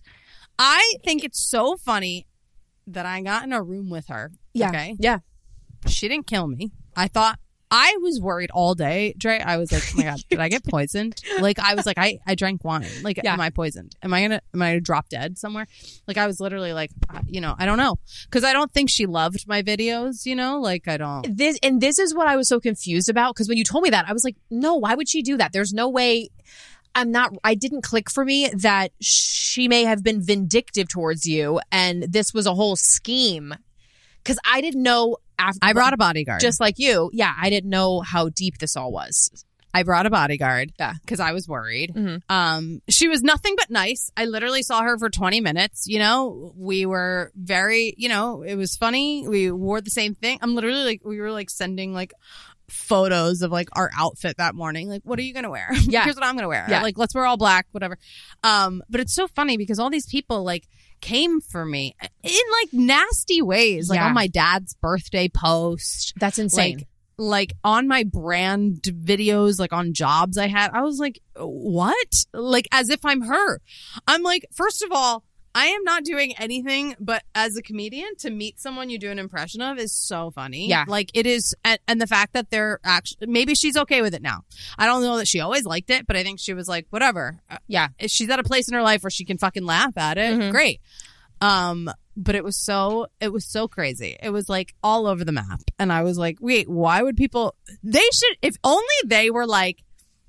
I think it's so funny that I got in a room with her. Yeah. Okay. Yeah. She didn't kill me. I thought I was worried all day, Dre. I was like, oh my God, did I get poisoned? Like, I was like, I, I drank wine. Like, Yeah. am I poisoned? Am I going to, am I going to drop dead somewhere? Like, I was literally like, uh, you know, I don't know. Cause I don't think she loved my videos, you know, like I don't. This and this is what I was so confused about because when you told me that, I was like, no, why would she do that? There's no way. I'm not, I didn't click for me that she may have been vindictive towards you and this was a whole scheme. Cause I didn't know after I brought a bodyguard. just like you. Yeah. I didn't know how deep this all was. I brought a bodyguard. Yeah. Cause I was worried. Mhm. Um, she was nothing but nice. I literally saw her for twenty minutes. You know, we were very, you know, it was funny. We wore the same thing. I'm literally like, we were like sending like photos of like our outfit that morning. Like, what are you going to wear? Yeah. Here's what I'm going to wear. Yeah. Like, let's wear all black, whatever. Um, but it's so funny because all these people like came for me in like nasty ways, like Yeah. on my dad's birthday post. That's insane. Like, like on my brand videos, like on jobs I had. I was like, what? Like as if I'm her. I'm like, first of all, I am not doing anything but as a comedian to meet someone you do an impression of is so funny. Yeah. Like it is. And, and the fact that they're actually, maybe she's okay with it now. I don't know that she always liked it, but I think she was like, whatever. Yeah. If she's at a place in her life where she can fucking laugh at it, Mhm. great. Um, but it was so, it was so crazy. It was like all over the map. And I was like, wait, why would people, they should, if only they were like,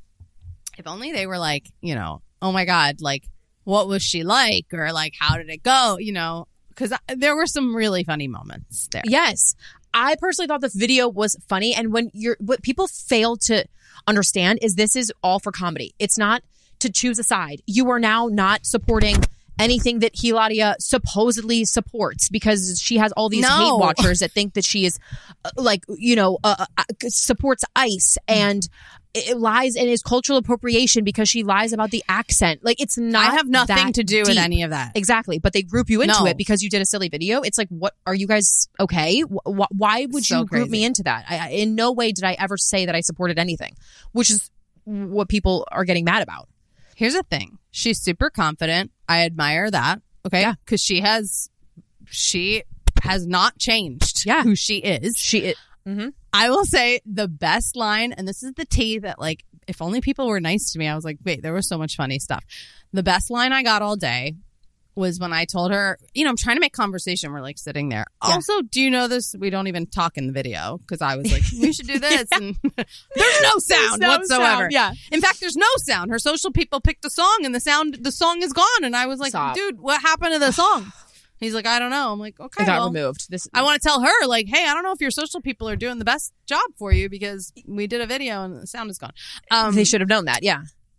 if only they were like, you know, oh my God, like, what was she like? Or like, how did it go? You know, because there were some really funny moments there. Yes. I personally thought the video was funny. And when you're, what people fail to understand is this is all for comedy. It's not to choose a side. You are now not supporting anything that Hilaria supposedly supports because she has all these No. hate watchers that think that she is uh, like, you know, uh, uh, supports ICE and it lies and is cultural appropriation because she lies about the accent. Like it's not I have nothing that to do with deep. any of that. Exactly. But they group you into No. it because you did a silly video. It's like, what are you guys okay? Wh- why would So you group crazy. me into that? I, I, in no way did I ever say that I supported anything, which is what people are getting mad about. Here's the thing. She's super confident. I admire that. Okay. Yeah. Because she has, she has not changed Yeah. who she is. She, it, mm-hmm. I will say the best line, and this is the tea that like, if only people were nice to me, I was like, wait, there was so much funny stuff. The best line I got all day was when I told her, you know, I'm trying to make conversation. We're like sitting there. Yeah. Also, do you know this? We don't even talk in the video because I was like, we should do this. And there's no sound no whatsoever. sound, yeah. In fact, there's no sound. Her social people picked a song and the sound, the song is gone. And I was like, Stop. dude, what happened to the song? He's like, I don't know. I'm like, okay. It got well, removed. This I want to tell her, like, hey, I don't know if your social people are doing the best job for you because we did a video and the sound is gone. Um, they should have known that. Yeah.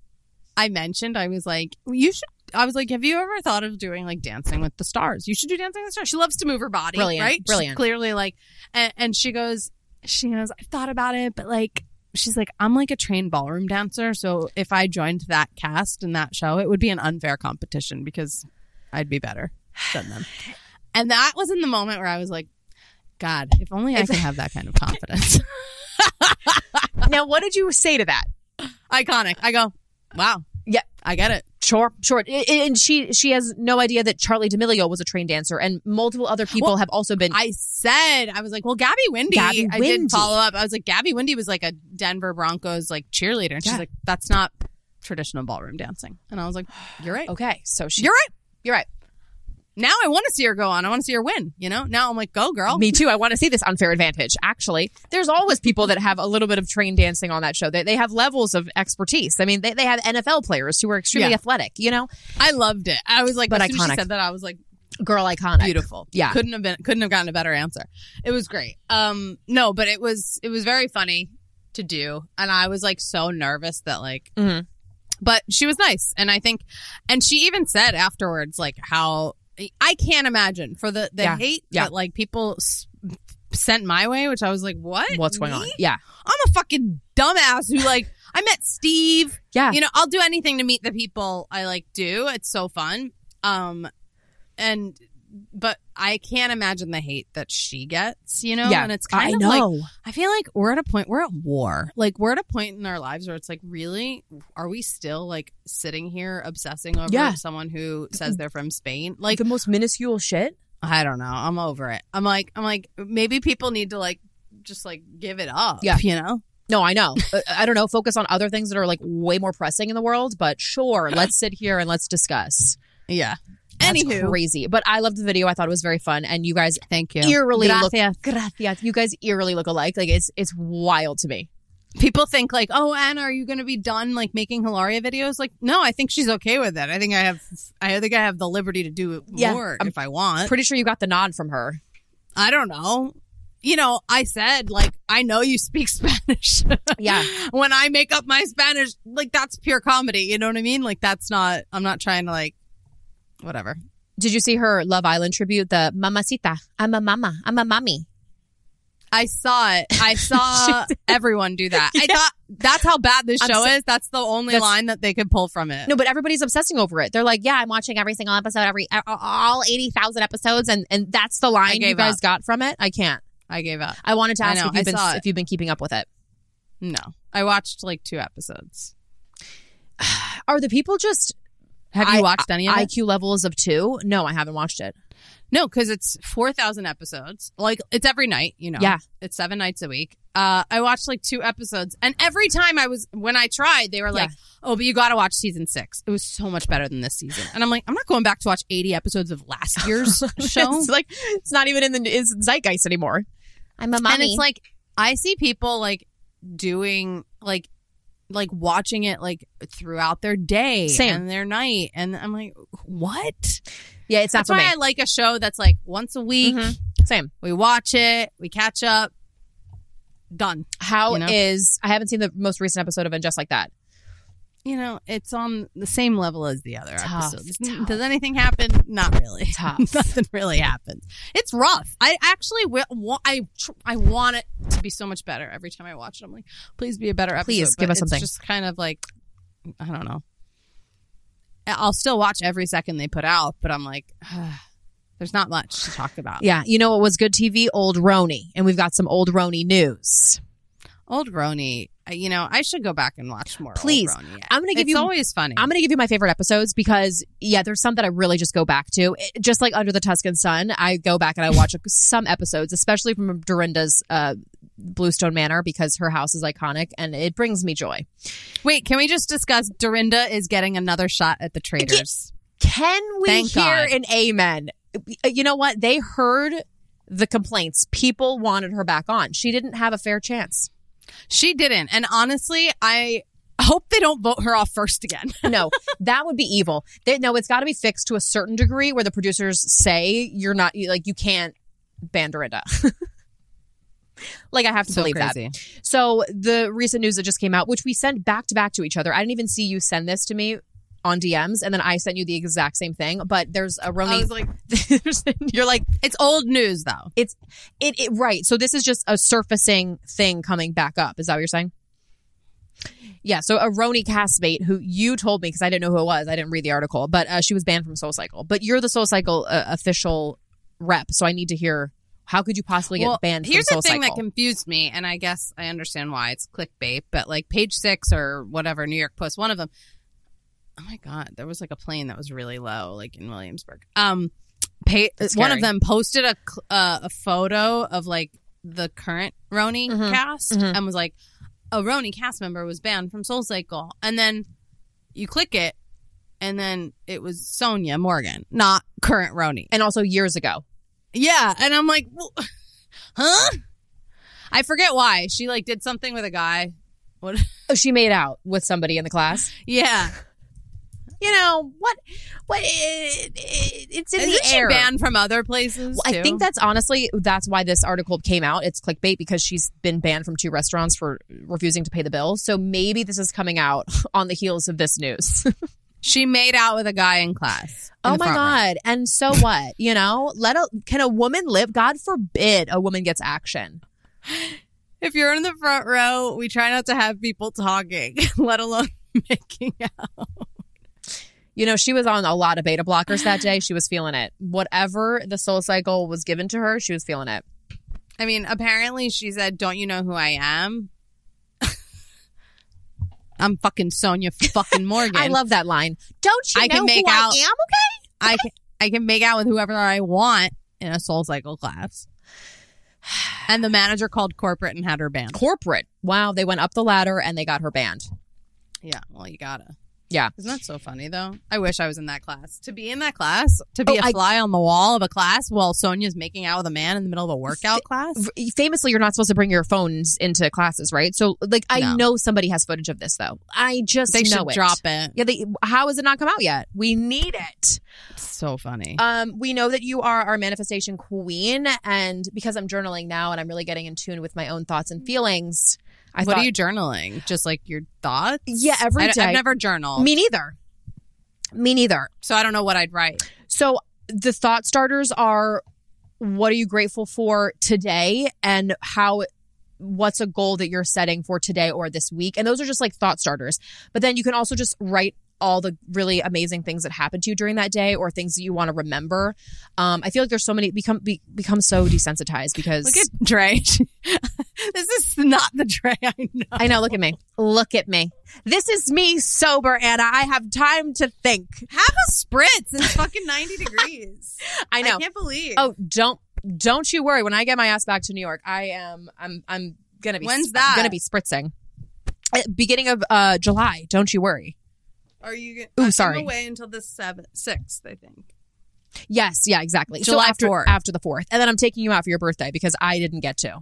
I mentioned, I was like, you should, I was like, have you ever thought of doing like Dancing with the Stars? You should do Dancing with the Stars. She loves to move her body. Brilliant, Right? She's brilliant. clearly like, and, and she goes, she goes, I've thought about it, but like, she's like, I'm like a trained ballroom dancer. So if I joined that cast in that show, it would be an unfair competition because I'd be better than them. And that was in the moment where I was like, God, if only I could have that kind of confidence. Now, what did you say to that? Iconic. I go, wow. Yeah. I get it. Sure, sure. I- I- And she she has no idea that Charlie D'Amelio was a trained dancer, and multiple other people Well, have also been. I said, I was like, well, Gabby Windy. Gabby I Windy. did follow up. I was like, Gabby Windy was like a Denver Broncos like cheerleader. And she's Yeah. like, that's not traditional ballroom dancing. And I was like, you're right. Okay, so she. You're right. You're right. Now I want to see her go on. I want to see her win. You know, now I'm like, go girl. Me too. I want to see this unfair advantage. Actually, there's always people that have a little bit of trained dancing on that show. They, they have levels of expertise. I mean, they, they have N F L players who are extremely Yeah. athletic, you know? I loved it. I was like, But as soon as iconic. she said that, I was like, Girl iconic. beautiful. Yeah. Couldn't have been, couldn't have gotten a better answer. It was great. Um, no, but it was, it was very funny to do. And I was like so nervous that like, Mhm. but she was nice. And I think, and she even said afterwards, like how, I can't imagine for the, the Yeah. hate Yeah. that like people s- sent my way, which I was like, what? What's going Me? on? Yeah. I'm a fucking dumbass who like, I met Steve. Yeah. You know, I'll do anything to meet the people I like do. It's so fun. Um, and, but I can't imagine the hate that she gets, you know? Yeah. And it's kind I of know. like, I feel like we're at a point, we're at war. Like, we're at a point in our lives where it's like, really? Are we still like sitting here obsessing over Yeah. someone who says they're from Spain? Like, the most minuscule shit. I don't know. I'm over it. I'm like, I'm like, maybe people need to like, just like give it up, Yeah. you know? No, I know. Uh, I don't know. Focus on other things that are like way more pressing in the world. But sure, let's sit here and let's discuss. Yeah. That's Anywho, crazy. But I loved the video. I thought it was very fun. And you guys thank you. eerily look. Gracias. Gracias. You guys eerily look alike. Like it's it's wild to me. People think like, oh, Anna, are you going to be done like making Hilaria videos? Like, no, I think she's okay with it. I think I have, I think I have the liberty to do it Yeah, more I'm if I want. Pretty sure you got the nod from her. I don't know. You know, I said like, I know you speak Spanish. Yeah. When I make up my Spanish, like that's pure comedy. You know what I mean? Like that's not. I'm not trying to like, whatever. Did you see her Love Island tribute? The Mamacita. I'm a mama. I'm a mommy. I saw it. I saw everyone do that. I thought that's how bad this I'm show so- is. That's the only That's- line that they could pull from it. No, but everybody's obsessing over it. They're like, yeah, I'm watching every single episode, every all eighty thousand episodes, and and that's the line you gave guys up. got from it. I can't. I gave up. I wanted to I ask know, if, you've I been, saw it. if you've been keeping up with it. No, I watched like two episodes. Are the people just Have you I- watched any of I it? Q levels of two? No, I haven't watched it. No, because it's four thousand episodes. Like, it's every night, you know. Yeah. It's seven nights a week. Uh, I watched like two episodes. And every time I was, when I tried, they were like, oh, but you got to watch season six. It was so much better than this season. And I'm like, I'm not going back to watch eighty episodes of last year's show. It's like it's not even in the it's zeitgeist anymore. I'm a mommy. And it's like, I see people like doing like, like watching it like throughout their day Same. and their night. And I'm like, what? yeah, it's not That's for why me. I like a show that's like once a week. Mhm. Same. We watch it, we catch up, done. How is You know? I haven't seen the most recent episode of And Just Like That. You know, it's on the same level as the other Tough, episodes. tough. Does anything happen? Not really. Tough. Nothing really happens. It's rough. I actually will. wa- I tr- I want it to be so much better every time I watch it. I'm like, please be a better episode. Please, give But us something. It's just kind of like, I don't know. I'll still watch every second they put out, but I'm like, there's not much to talk about. Yeah, you know what was good T V? Old Roni, and we've got some Old Roni news. Old Roni. I- You know, I should go back and watch more. Please. Old Roni. I'm gonna give it's you- always funny. I'm going to give you my favorite episodes because, yeah, there's some that I really just go back to. It- just like Under the Tuscan Sun, I go back and I watch some episodes, especially from Dorinda's uh, Bluestone Manor because her house is iconic and it brings me joy. Wait, can we just discuss Dorinda is getting another shot at the traitors? Can we Thank hear God. an amen? You know what? They heard the complaints. People wanted her back on. She didn't have a fair chance. She didn't. And honestly, I hope they don't vote her off first again. No, that would be evil. They, no, it's got to be fixed to a certain degree where the producers say you're not, like, you can't ban Dorinda. Like, I have to So believe crazy. that. So the recent news that just came out, which we sent back to back to each other. I didn't even see you send this to me on D Ms, and then I sent you the exact same thing. But there's a I Roni. was like, You're like, it's old news though. it's it, it right. So this is just a surfacing thing coming back up. Is that what you're saying? Yeah. So a Roni castmate who you told me because I didn't know who it was. I didn't read the article, but uh, she was banned from SoulCycle. But you're the SoulCycle uh, official rep, so I need to hear how could you possibly get Well, banned here's from the thing that SoulCycle? confused me, and I guess I understand why it's clickbait, but like Page Six or whatever, New York Post, one of them. Oh my God, there was like a plane that was really low, like in Williamsburg. Um, pay, That's one scary. of them posted a cl- uh, a photo of like the current Roni Mhm. cast Mhm. and was like, a Roni cast member was banned from SoulCycle, and then you click it, and then it was Sonia Morgan, not current Roni. And also years ago. Yeah, and I'm like, well, huh? I forget why she like did something with a guy. What? Oh, she made out with somebody in the class. Yeah, You know what? What? It, it, it's in isn't the she air. banned from other places? Well, I too? think that's honestly that's why this article came out. It's clickbait because she's been banned from two restaurants for refusing to pay the bill. So maybe this is coming out on the heels of this news. she made out with a guy in class. in Oh the my front row. God. And so what? You know, let a can a woman live? God forbid a woman gets action. If you're in the front row, we try not to have people talking, let alone making out. You know, she was on a lot of beta blockers that day. She was feeling it. Whatever the SoulCycle was given to her, she was feeling it. I mean, apparently she said, "Don't you know who I am? I'm fucking Sonia fucking Morgan. I love that line. Don't you I know can make who out- I am? Okay. I can, I can make out with whoever I want in a SoulCycle class." And the manager called corporate and had her banned. Corporate. Wow, they went up the ladder and they got her banned. Yeah, well, you gotta. Yeah. Isn't that so funny, though? I wish I was in that class. To be in that class, to be Oh, a I- fly on the wall of a class while Sonia's making out with a man in the middle of a workout class. V- Famously, you're not supposed to bring your phones into classes, right? So, like, I No. know somebody has footage of this, though. I just They know should it. drop it. Yeah, they, how has it not come out yet? We need it. It's so funny. Um, we know that you are our manifestation queen, and because I'm journaling now and I'm really getting in tune with my own thoughts and feelings, I what thought, are you journaling? Just like your thoughts? Yeah, every I, day. I've never journaled, me neither. Me neither. so I don't know what I'd write. So the thought starters are: what are you grateful for today, and how? What's a goal that you're setting for today or this week? And those are just like thought starters. But then you can also just write all the really amazing things that happened to you during that day or things that you want to remember. Um, I feel like there's so many become be, become so desensitized because Look at Dre. This is not the Dre I know. I know. Look at me. Look at me. This is me sober, Anna. I have time to think. Have a spritz. It's fucking ninety degrees. I know. I can't believe. Oh, don't don't you worry. When I get my ass back to New York, I am I'm I'm gonna be When's I'm that? gonna be spritzing. At beginning of uh, July. Don't you worry. Are you? Get, Ooh, I'm sorry. away until the seventh, sixth, I think. Yes. Yeah. Exactly. July so after fourth. after the fourth, and then I'm taking you out for your birthday because I didn't get to.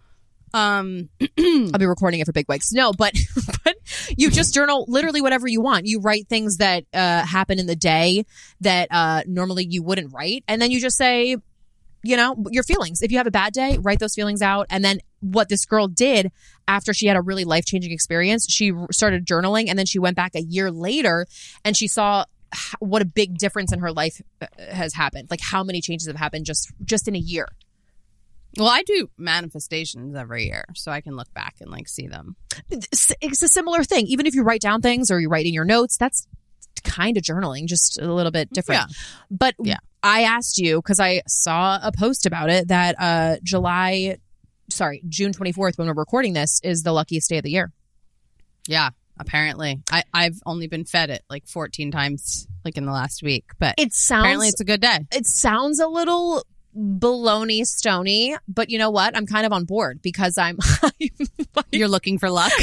Um, I'll be recording it for Big Wigs. No, but but you just journal literally whatever you want. You write things that uh, happen in the day that uh, normally you wouldn't write, and then you just say, you know, your feelings. If you have a bad day, write those feelings out. And then what this girl did after she had a really life-changing experience, she started journaling, and then she went back a year later and she saw what a big difference in her life has happened. Like how many changes have happened just just in a year. well, I do manifestations every year, so I can look back and like see them. It's, it's a similar thing. Even if you write down things or you write in your notes, that's kind of journaling, just a little bit different. Yeah. But Yeah. I asked you because I saw a post about it that uh, July, sorry, June twenty-fourth, when we're recording this, is the luckiest day of the year. Yeah, apparently. I, I've only been fed it like fourteen times like in the last week, but It sounds apparently it's a good day. it sounds a little baloney stony, but you know what? I'm kind of on board because I'm, I'm You're looking for luck.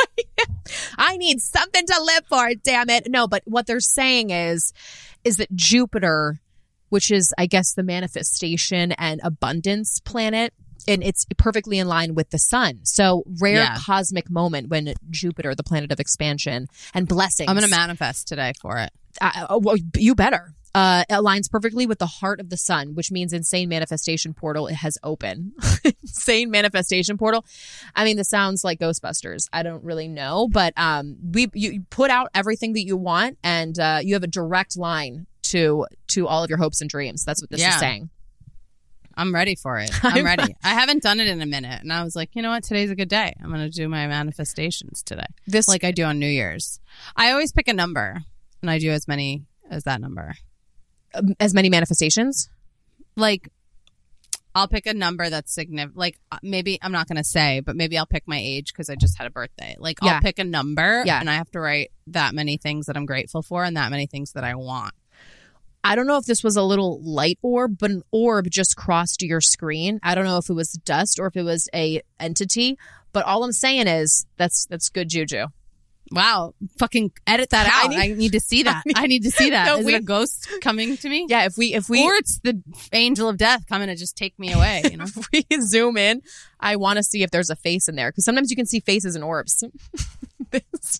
I need something to live for, damn it. No, but what they're saying is is that Jupiter, which is I guess the manifestation and abundance planet, and it's perfectly in line with the sun. So rare Yeah. cosmic moment when Jupiter, the planet of expansion and blessings. I'm going to manifest today for it. Uh, oh, well, you better. Uh, aligns perfectly with the heart of the sun, which means insane manifestation portal it has open. Insane manifestation portal. I mean, this sounds like Ghostbusters. I don't really know, but um, we you you put out everything that you want, and uh, you have a direct line to to all of your hopes and dreams. That's what this Yeah. is saying. I'm ready for it. I'm ready. I haven't done it in a minute, and I was like, you know what? Today's a good day. I'm going to do my manifestations today, This like I do on New Year's. I always pick a number, and I do as many as that number. um, as many manifestations. Like, I'll pick a number that's significant. Like, uh, maybe I'm not going to say, but maybe I'll pick my age because I just had a birthday. Like, Yeah. I'll pick a number, Yeah. and I have to write that many things that I'm grateful for and that many things that I want. I don't know if this was a little light orb, but an orb just crossed your screen. I don't know if it was dust or if it was a entity, but all I'm saying is that's that's good juju. Wow. Fucking edit that I out. need- I need, to see that. I need- I need to see that. No, Is we- it a ghost coming to me? Yeah, if we if we or it's the angel of death coming to just take me away, you know? if we zoom in, I want to see if there's a face in there because sometimes you can see faces in orbs. This-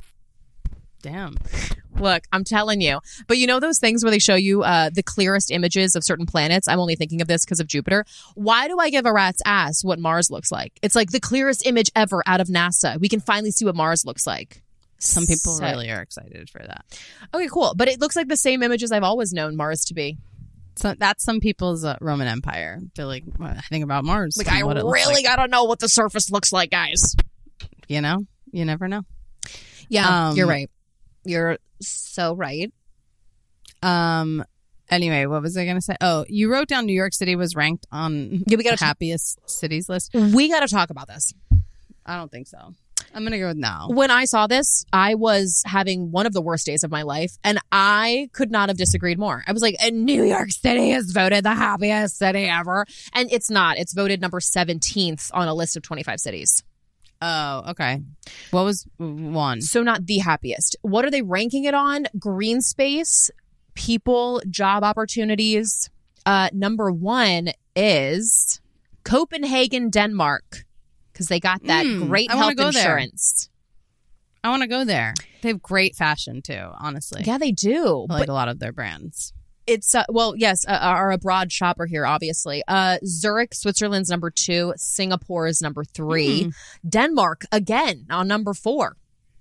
Damn. Look, I'm telling you. But you know those things where they show you uh, the clearest images of certain planets? I'm only thinking of this because of Jupiter. Why do I give a rat's ass what Mars looks like? It's like the clearest image ever out of NASA. We can finally see what Mars looks like. Some people So- really are excited for that. Okay, cool. But it looks like the same images I've always known Mars to be. So that's some people's uh, Roman Empire. They're like, what I think about Mars. Like, and I what it looks really like. gotta know what the surface looks like, guys. You know? You never know. Yeah, Um, you're right. You're so right. Um. Anyway, what was I going to say? Oh, you wrote down New York City was ranked on Yeah, we gotta the happiest cities list. We gotta talk about this. I don't think so. I'm going to go with no. When I saw this, I was having one of the worst days of my life, and I could not have disagreed more. I was like, "And New York City is voted the happiest city ever. And it's not. It's voted number seventeenth on a list of twenty-five cities. Oh, okay. What was one? So not the happiest. What are they ranking it on? Green space, people, job opportunities. Uh, number one is Copenhagen, Denmark, because they got that Mm, great I wanna health go there. insurance. I want to go there. They have great fashion too, honestly. Yeah, they do. I like But a lot of their brands. it's, uh, well, yes, uh, our abroad shopper here, obviously. Uh, Zurich, Switzerland's number two. Singapore is number three. Mm. Denmark, again, on number four.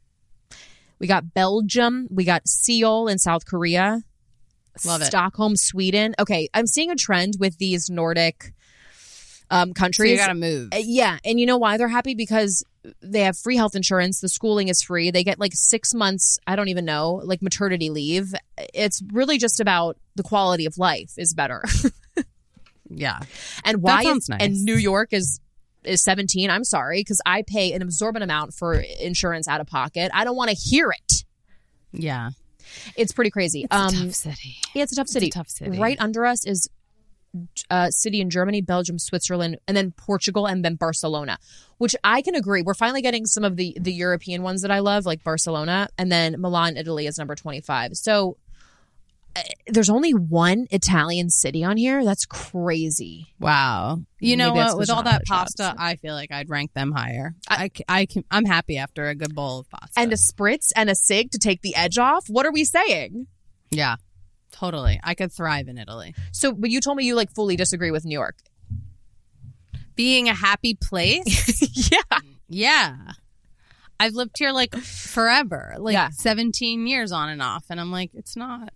We got Belgium. We got Seoul in South Korea. Love it. Stockholm, Sweden. Okay, I'm seeing a trend with these Nordic um, So countries. you gotta move. Uh, yeah. And you know why they're happy? Because they have free health insurance. The schooling is free. They get like six months, I don't even know, like maternity leave. It's really just about the quality of life is better. Yeah. And why sounds is, nice. and New York is is seventeen. I'm sorry, because I pay an absorbent amount for insurance out of pocket. I don't want to hear it. Yeah. It's pretty crazy. It's um a tough city. Yeah, it's a tough city. a tough city. Right under us is a city in Germany, Belgium, Switzerland, and then Portugal, and then Barcelona, which I can agree. We're finally getting some of the the European ones that I love, like Barcelona, and then Milan, Italy is number twenty-five. So uh, there's only one Italian city on here. That's crazy. Wow. You know Maybe that's what? With 'cause all they're not that other pasta, jobs. I feel like I'd rank them higher. I, I, I can, I'm happy after a good bowl of pasta. And a spritz and a cig to take the edge off. What are we saying? yeah, totally. I could thrive in Italy. So, but you told me you like fully disagree with New York. Being a happy place. Yeah. Yeah. I've lived here like forever, like Yeah. seventeen years on and off. And I'm like, it's not.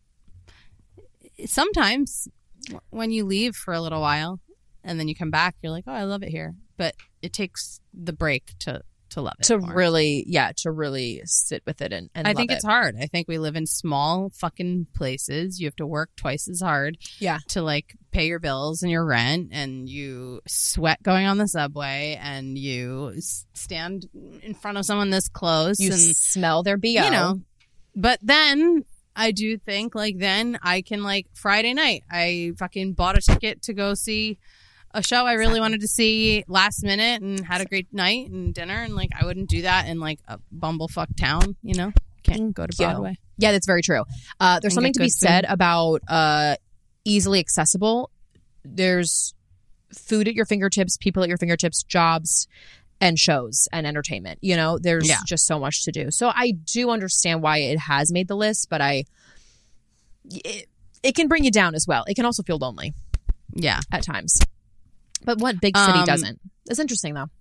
Sometimes when you leave for a little while and then you come back, you're like, oh, I love it here. But it takes the break to, to love it. To more. really, yeah, to really sit with it and, and I love think it. it's hard. I think we live in small fucking places. You have to work twice as hard Yeah. to like pay your bills and your rent, and you sweat going on the subway, and you s- stand in front of someone this close, You and smell their B O. you know. But then I do think like then I can like Friday night I fucking bought a ticket to go see a show I really wanted to see last minute and had a great night and dinner, and like I wouldn't do that in like a bumblefuck town, you know. Can't go to Yeah. Broadway. Yeah, that's very true. Uh, there's And something get to be good food. said about uh, easily accessible. There's food at your fingertips, people at your fingertips, jobs, and shows and entertainment. You know, there's Yeah. just so much to do. So I do understand why it has made the list, but I it, it can bring you down as well. It can also feel lonely Yeah. at times. But what big city Um, doesn't? It's interesting though.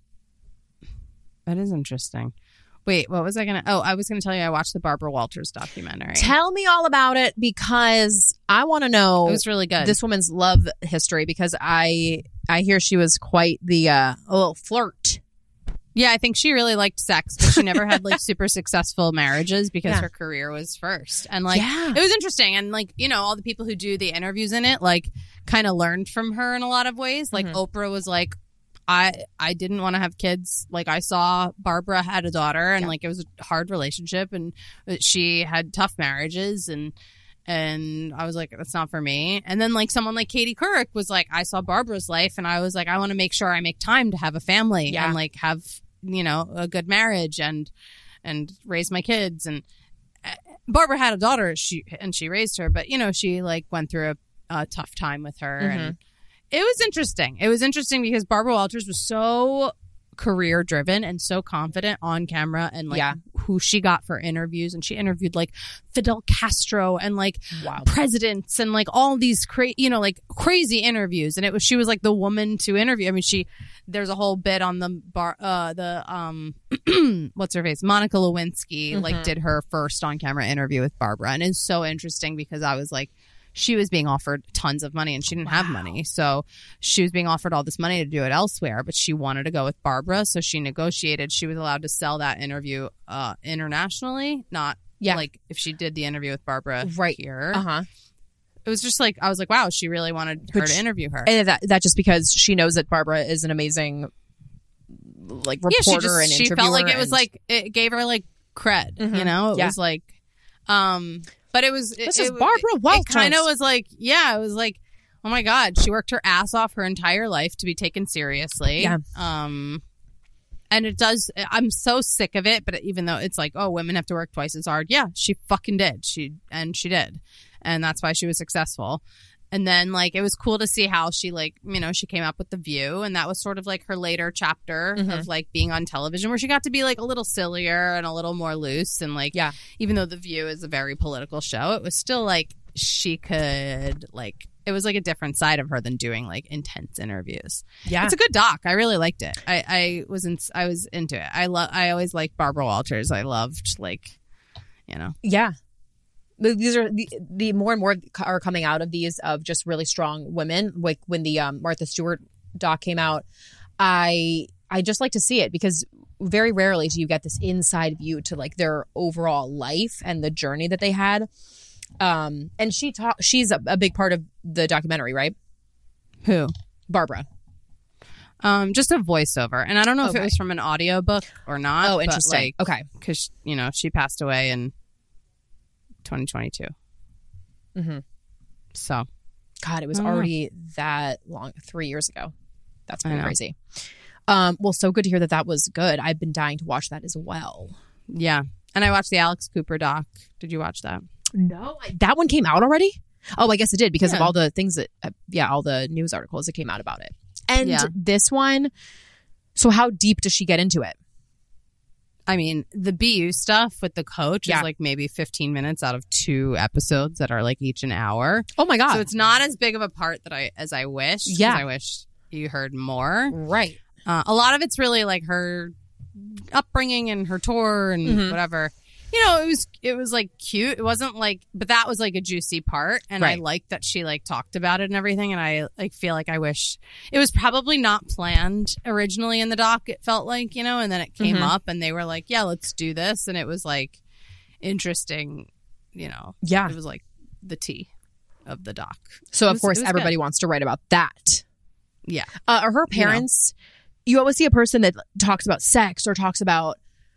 That is interesting. Wait, what was I gonna? Oh, I was gonna tell you I watched the Barbara Walters documentary. Tell me all about it because I want to know It was really good. this woman's love history because I I hear she was quite the uh, a little flirt. Yeah, I think she really liked sex, but she never had like super successful marriages because Yeah. her career was first. And like Yeah. it was interesting, and like you know all the people who do the interviews in it like kind of learned from her in a lot of ways. Like Mhm. Oprah was like, I I didn't want to have kids. Like I saw Barbara had a daughter, and Yeah. like it was a hard relationship, and she had tough marriages, and and I was like, that's not for me. And then like someone like Katie Couric was like, I saw Barbara's life, and I was like, I want to make sure I make time to have a family Yeah. and like have you know a good marriage and and raise my kids. And uh, Barbara had a daughter, she and she raised her, but you know she like went through a, a tough time with her, Mhm. and it was interesting. It was interesting because Barbara Walters was so career driven and so confident on camera, and like Yeah. who she got for interviews, and she interviewed like Fidel Castro and like Wow. presidents and like all these cra- you know like crazy interviews, and it was she was like the woman to interview. I mean, she there's a whole bit on the bar uh the um what's her face Monica Lewinsky like Mhm. did her first on camera interview with Barbara, and it's so interesting because I was like, she was being offered tons of money and she didn't have money, so she was being offered all this money to do it elsewhere, but she wanted to go with Barbara, so she negotiated. She was allowed to sell that interview uh internationally, not Yeah. like if she did the interview with Barbara Right. here. Uh huh. It was just like I was like, wow, she really wanted her But to she- interview her. And that that just because she knows that Barbara is an amazing like yeah, reporter she just and she interviewer. felt like it was and- like it gave her like cred, Mhm. you know. It Yeah. was like, um, but it was it, This is it- Barbara It Walters. kind of was like, yeah, it was like, oh my god, she worked her ass off her entire life to be taken seriously. Yeah. Um, and it does. I'm so sick of it. But even though it's like, oh, women have to work twice as hard. Yeah, she fucking did. She and she did, and that's why she was successful. And then, like, it was cool to see how she, like, you know, she came up with The View. And that was sort of like her later chapter Mhm. of, like, being on television where she got to be, like, a little sillier and a little more loose. And, like, Yeah. even though The View is a very political show, it was still, like, she could, like, it was, like, a different side of her than doing, like, intense interviews. yeah. It's a good doc. I really liked it. I, I was in, I was into it. I love, I always liked Barbara Walters. I loved, like, you know. Yeah. But these are the, the more and more are coming out of these of just really strong women. Like when the um, Martha Stewart doc came out. I I just like to see it because very rarely do you get this inside view to like their overall life and the journey that they had. Um, and she ta- she's a, a big part of the documentary, right? Who? Barbara. Um, just a voiceover, and I don't know if Okay. it was from an audiobook or not. Oh, but, interesting. like, Okay. because you know she passed away in twenty twenty-two. Mm-hmm. So, God, it was I don't already that long, three years ago. That's I pretty know. crazy. Um, well, so good to hear that that was good. I've been dying to watch that as well. yeah, and I watched the Alex Cooper doc. Did you watch that? No, I, that one came out already. Oh, I guess it did because of Yeah. all the things that, uh, yeah, all the news articles that came out about it. And Yeah. this one, so how deep does she get into it? I mean, the B U stuff with the coach Yeah. is like maybe fifteen minutes out of two episodes that are like each an hour. Oh my God. So it's not as big of a part that I as I wish. 'cause Yeah. I wish you heard more. right. Uh, a lot of it's really like her upbringing and her tour and Mhm. whatever. You know, it was it was like cute. It wasn't like, but that was like a juicy part, and I Right. liked that she like talked about it and everything. And I like feel like I wish it was probably not planned originally in the doc. It felt like, you know, and then it came Mhm. up, and they were like, "Yeah, let's do this," and it was like interesting. You know, Yeah. it was like the tea of the doc. So It of was- course it was everybody good. wants to write about that. Yeah, Uh, are her You know. parents? You always see a person that talks about sex or talks about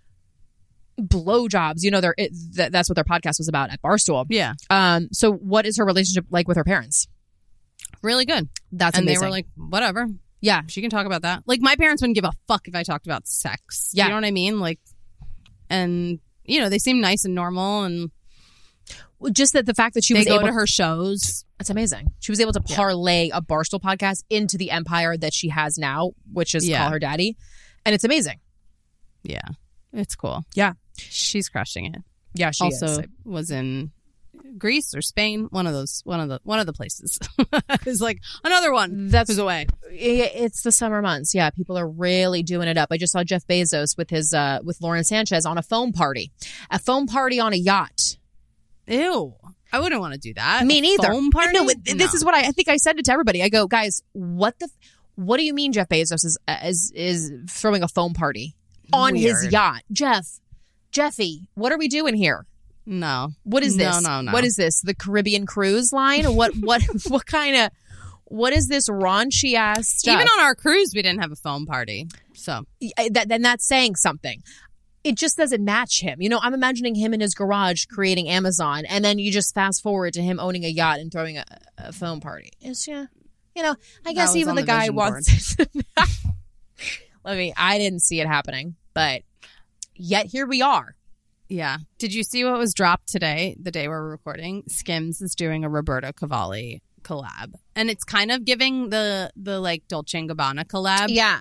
blowjobs. You know, they're it, th- that's what their podcast was about at Barstool. yeah, Um, so what is her relationship like with her parents? really good. That's and amazing. they were like, "Whatever." yeah, She can talk about that. Like, my parents wouldn't give a fuck if I talked about sex. Yeah. You know what I mean? Like, and, you know, they seem nice and normal, and Well, just that the fact that she they was go able to her shows. That's amazing. She was able to Yeah. parlay a Barstool podcast into the empire that she has now, which is Yeah. Call Her Daddy. And it's amazing. Yeah. It's cool. Yeah. She's crushing it. Yeah, she also is. was in Greece or Spain. One of those, one of the, one of the places. It's like another one. That's who's away. It's the summer months. Yeah, people are really doing it up. I just saw Jeff Bezos with his uh with Lauren Sanchez on a foam party. A foam party on a yacht. Ew. I wouldn't want to do that. Me A neither. Foam party? No, it- this No. is what I, I think I said it to everybody. I go, guys, what the, f- what do you mean Jeff Bezos is is is throwing a foam party on his Weird. yacht? Jeff, Jeffy, what are we doing here? No. What is this? No, no, no. What is this? The Caribbean cruise line? What what what kind of what is this raunchy ass stuff? Even on our cruise, we didn't have a foam party. So, that, then that's saying something. It just doesn't match him. You know, I'm imagining him in his garage creating Amazon, and then you just fast forward to him owning a yacht and throwing a, a foam party. It's yeah, you know, I guess was even on the, the guy vision wants. Let me. I didn't see it happening, but yet here we are. yeah. Did you see what was dropped today, the day we're recording? Skims is doing a Roberto Cavalli collab. And it's kind of giving the, the like, Dolce and Gabbana collab. Yeah,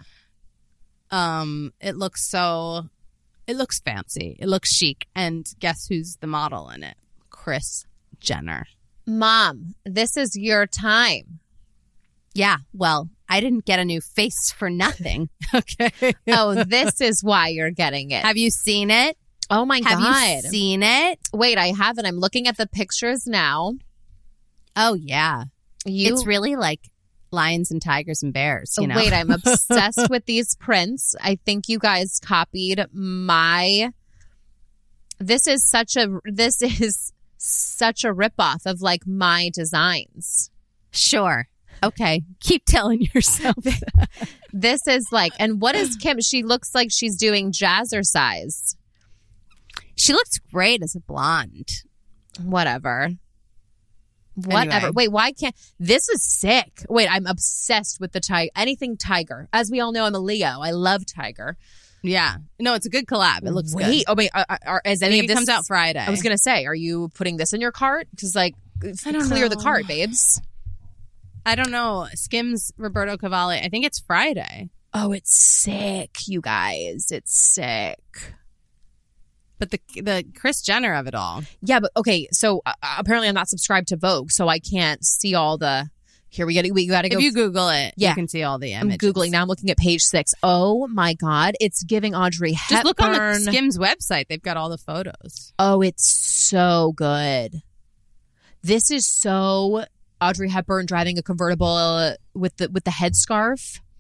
Um, it looks so, it looks fancy. It looks chic. And guess who's the model in it? Kris Jenner. Mom, this is your time. Yeah. Well, I didn't get a new face for nothing. Okay. Oh, this is why you're getting it. Have you seen it? Oh my Have god! you seen it? Wait, I haven't. I'm looking at the pictures now. Oh, yeah. You It's really like lions and tigers and bears, you know? Wait, I'm obsessed with these prints. I think you guys copied my. This is such a. This is such a ripoff of like my designs. Sure. Okay. Keep telling yourself. This is like, and what is Kim? She looks like she's doing jazzercise. She looks great as a blonde. Whatever. Whatever. Anyway. Wait, why can't this is sick? Wait, I'm obsessed with the tiger. Anything tiger. As we all know, I'm a Leo. I love tiger. Yeah. No, it's a good collab. It looks Wait, good. oh wait, uh, uh, is I any think of it this comes out Friday. I was gonna say, are you putting this in your cart? Because like, I don't clear the know. cart, babes. I don't know. Skims Roberto Cavalli. I think it's Friday. Oh, it's sick, you guys. It's sick. But the the Kris Jenner of it all. Yeah, but okay. So uh, apparently, I'm not subscribed to Vogue, so I can't see all the. Here we got to we got to go. If you Google it, Yeah. you can see all the I'm images. googling now. I'm looking at page six. Oh my god, it's giving Audrey Hepburn. Just look on the Skims website. They've got all the photos. Oh, it's so good. This is so Audrey Hepburn driving a convertible with the with the headscarf.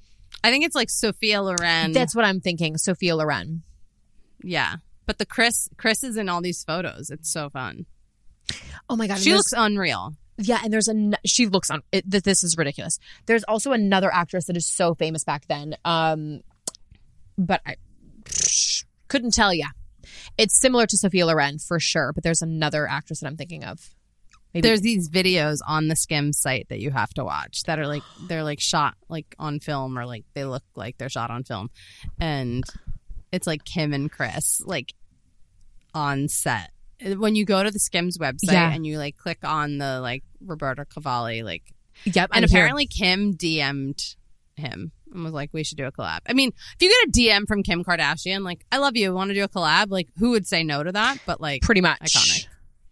I think it's like Sophia Loren. That's what I'm thinking. Sophia Loren. Yeah. But the Chris Chris is in all these photos. It's so fun. Oh my God. She looks unreal. Yeah, and there's a she looks on it, th- this is ridiculous. There's also another actress that is so famous back then, um, but I psh, couldn't tell you. It's similar to Sophia Loren for sure, but there's another actress that I'm thinking of. Maybe. There's these videos on the Skims site that you have to watch that are like they're like shot like on film or like they look like they're shot on film, and it's like Kim and Chris like on set. When you go to the Skims website Yeah. and you like click on the like Roberta Cavalli, like, Yep, and I'm here. apparently Kim D M'd him and was like, we should do a collab. I mean, if you get a D M from Kim Kardashian, like, I love you, want to do a collab, like, who would say no to that? But like, pretty much iconic.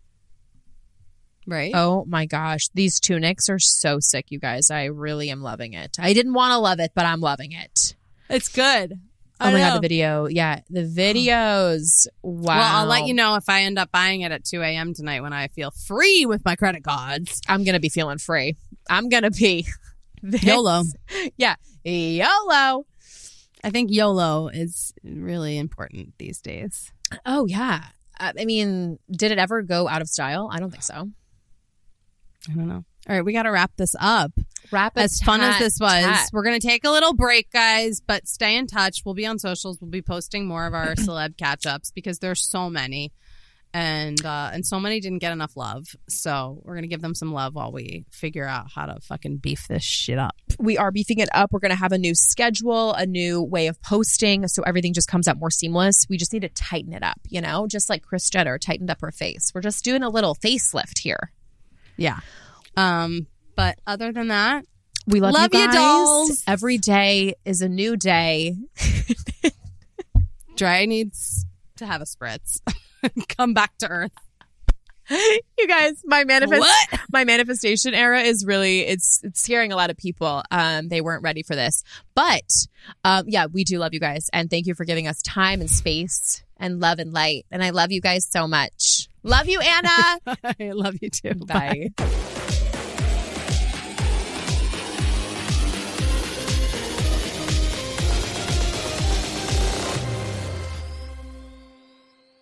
Right? Oh my gosh, these tunics are so sick, you guys. I really am loving it. I didn't want to love it, but I'm loving it. It's good. Oh my God, the video. Yeah, the videos. Wow. Well, I'll let you know if I end up buying it at two a.m. tonight when I feel free with my credit cards. I'm going to be feeling free. I'm going to be. This. YOLO. Yeah. YOLO. I think YOLO is really important these days. Oh, yeah. I I mean, did it ever go out of style? I don't think so. I don't know. All right, we got to wrap this up. Wrap it. As fun as this was, tat. we're going to take a little break, guys, but stay in touch. We'll be on socials. We'll be posting more of our celeb catch-ups because there's so many. And uh, and so many didn't get enough love. So we're going to give them some love while we figure out how to fucking beef this shit up. We are beefing it up. We're going to have a new schedule, a new way of posting. So everything just comes out more seamless. We just need to tighten it up, you know, just like Kris Jenner tightened up her face. We're just doing a little facelift here. Yeah. Um. But other than that, we love, love you, you, guys. dolls. Every day is a new day. Dry needs to have a spritz. Come back to earth. You guys, my manifest What? my manifestation era is really it's it's scaring a lot of people. Um, they weren't ready for this, but um, yeah, we do love you guys, and thank you for giving us time and space and love and light. And I love you guys so much. Love you, Anna. I love you too. Bye. Bye.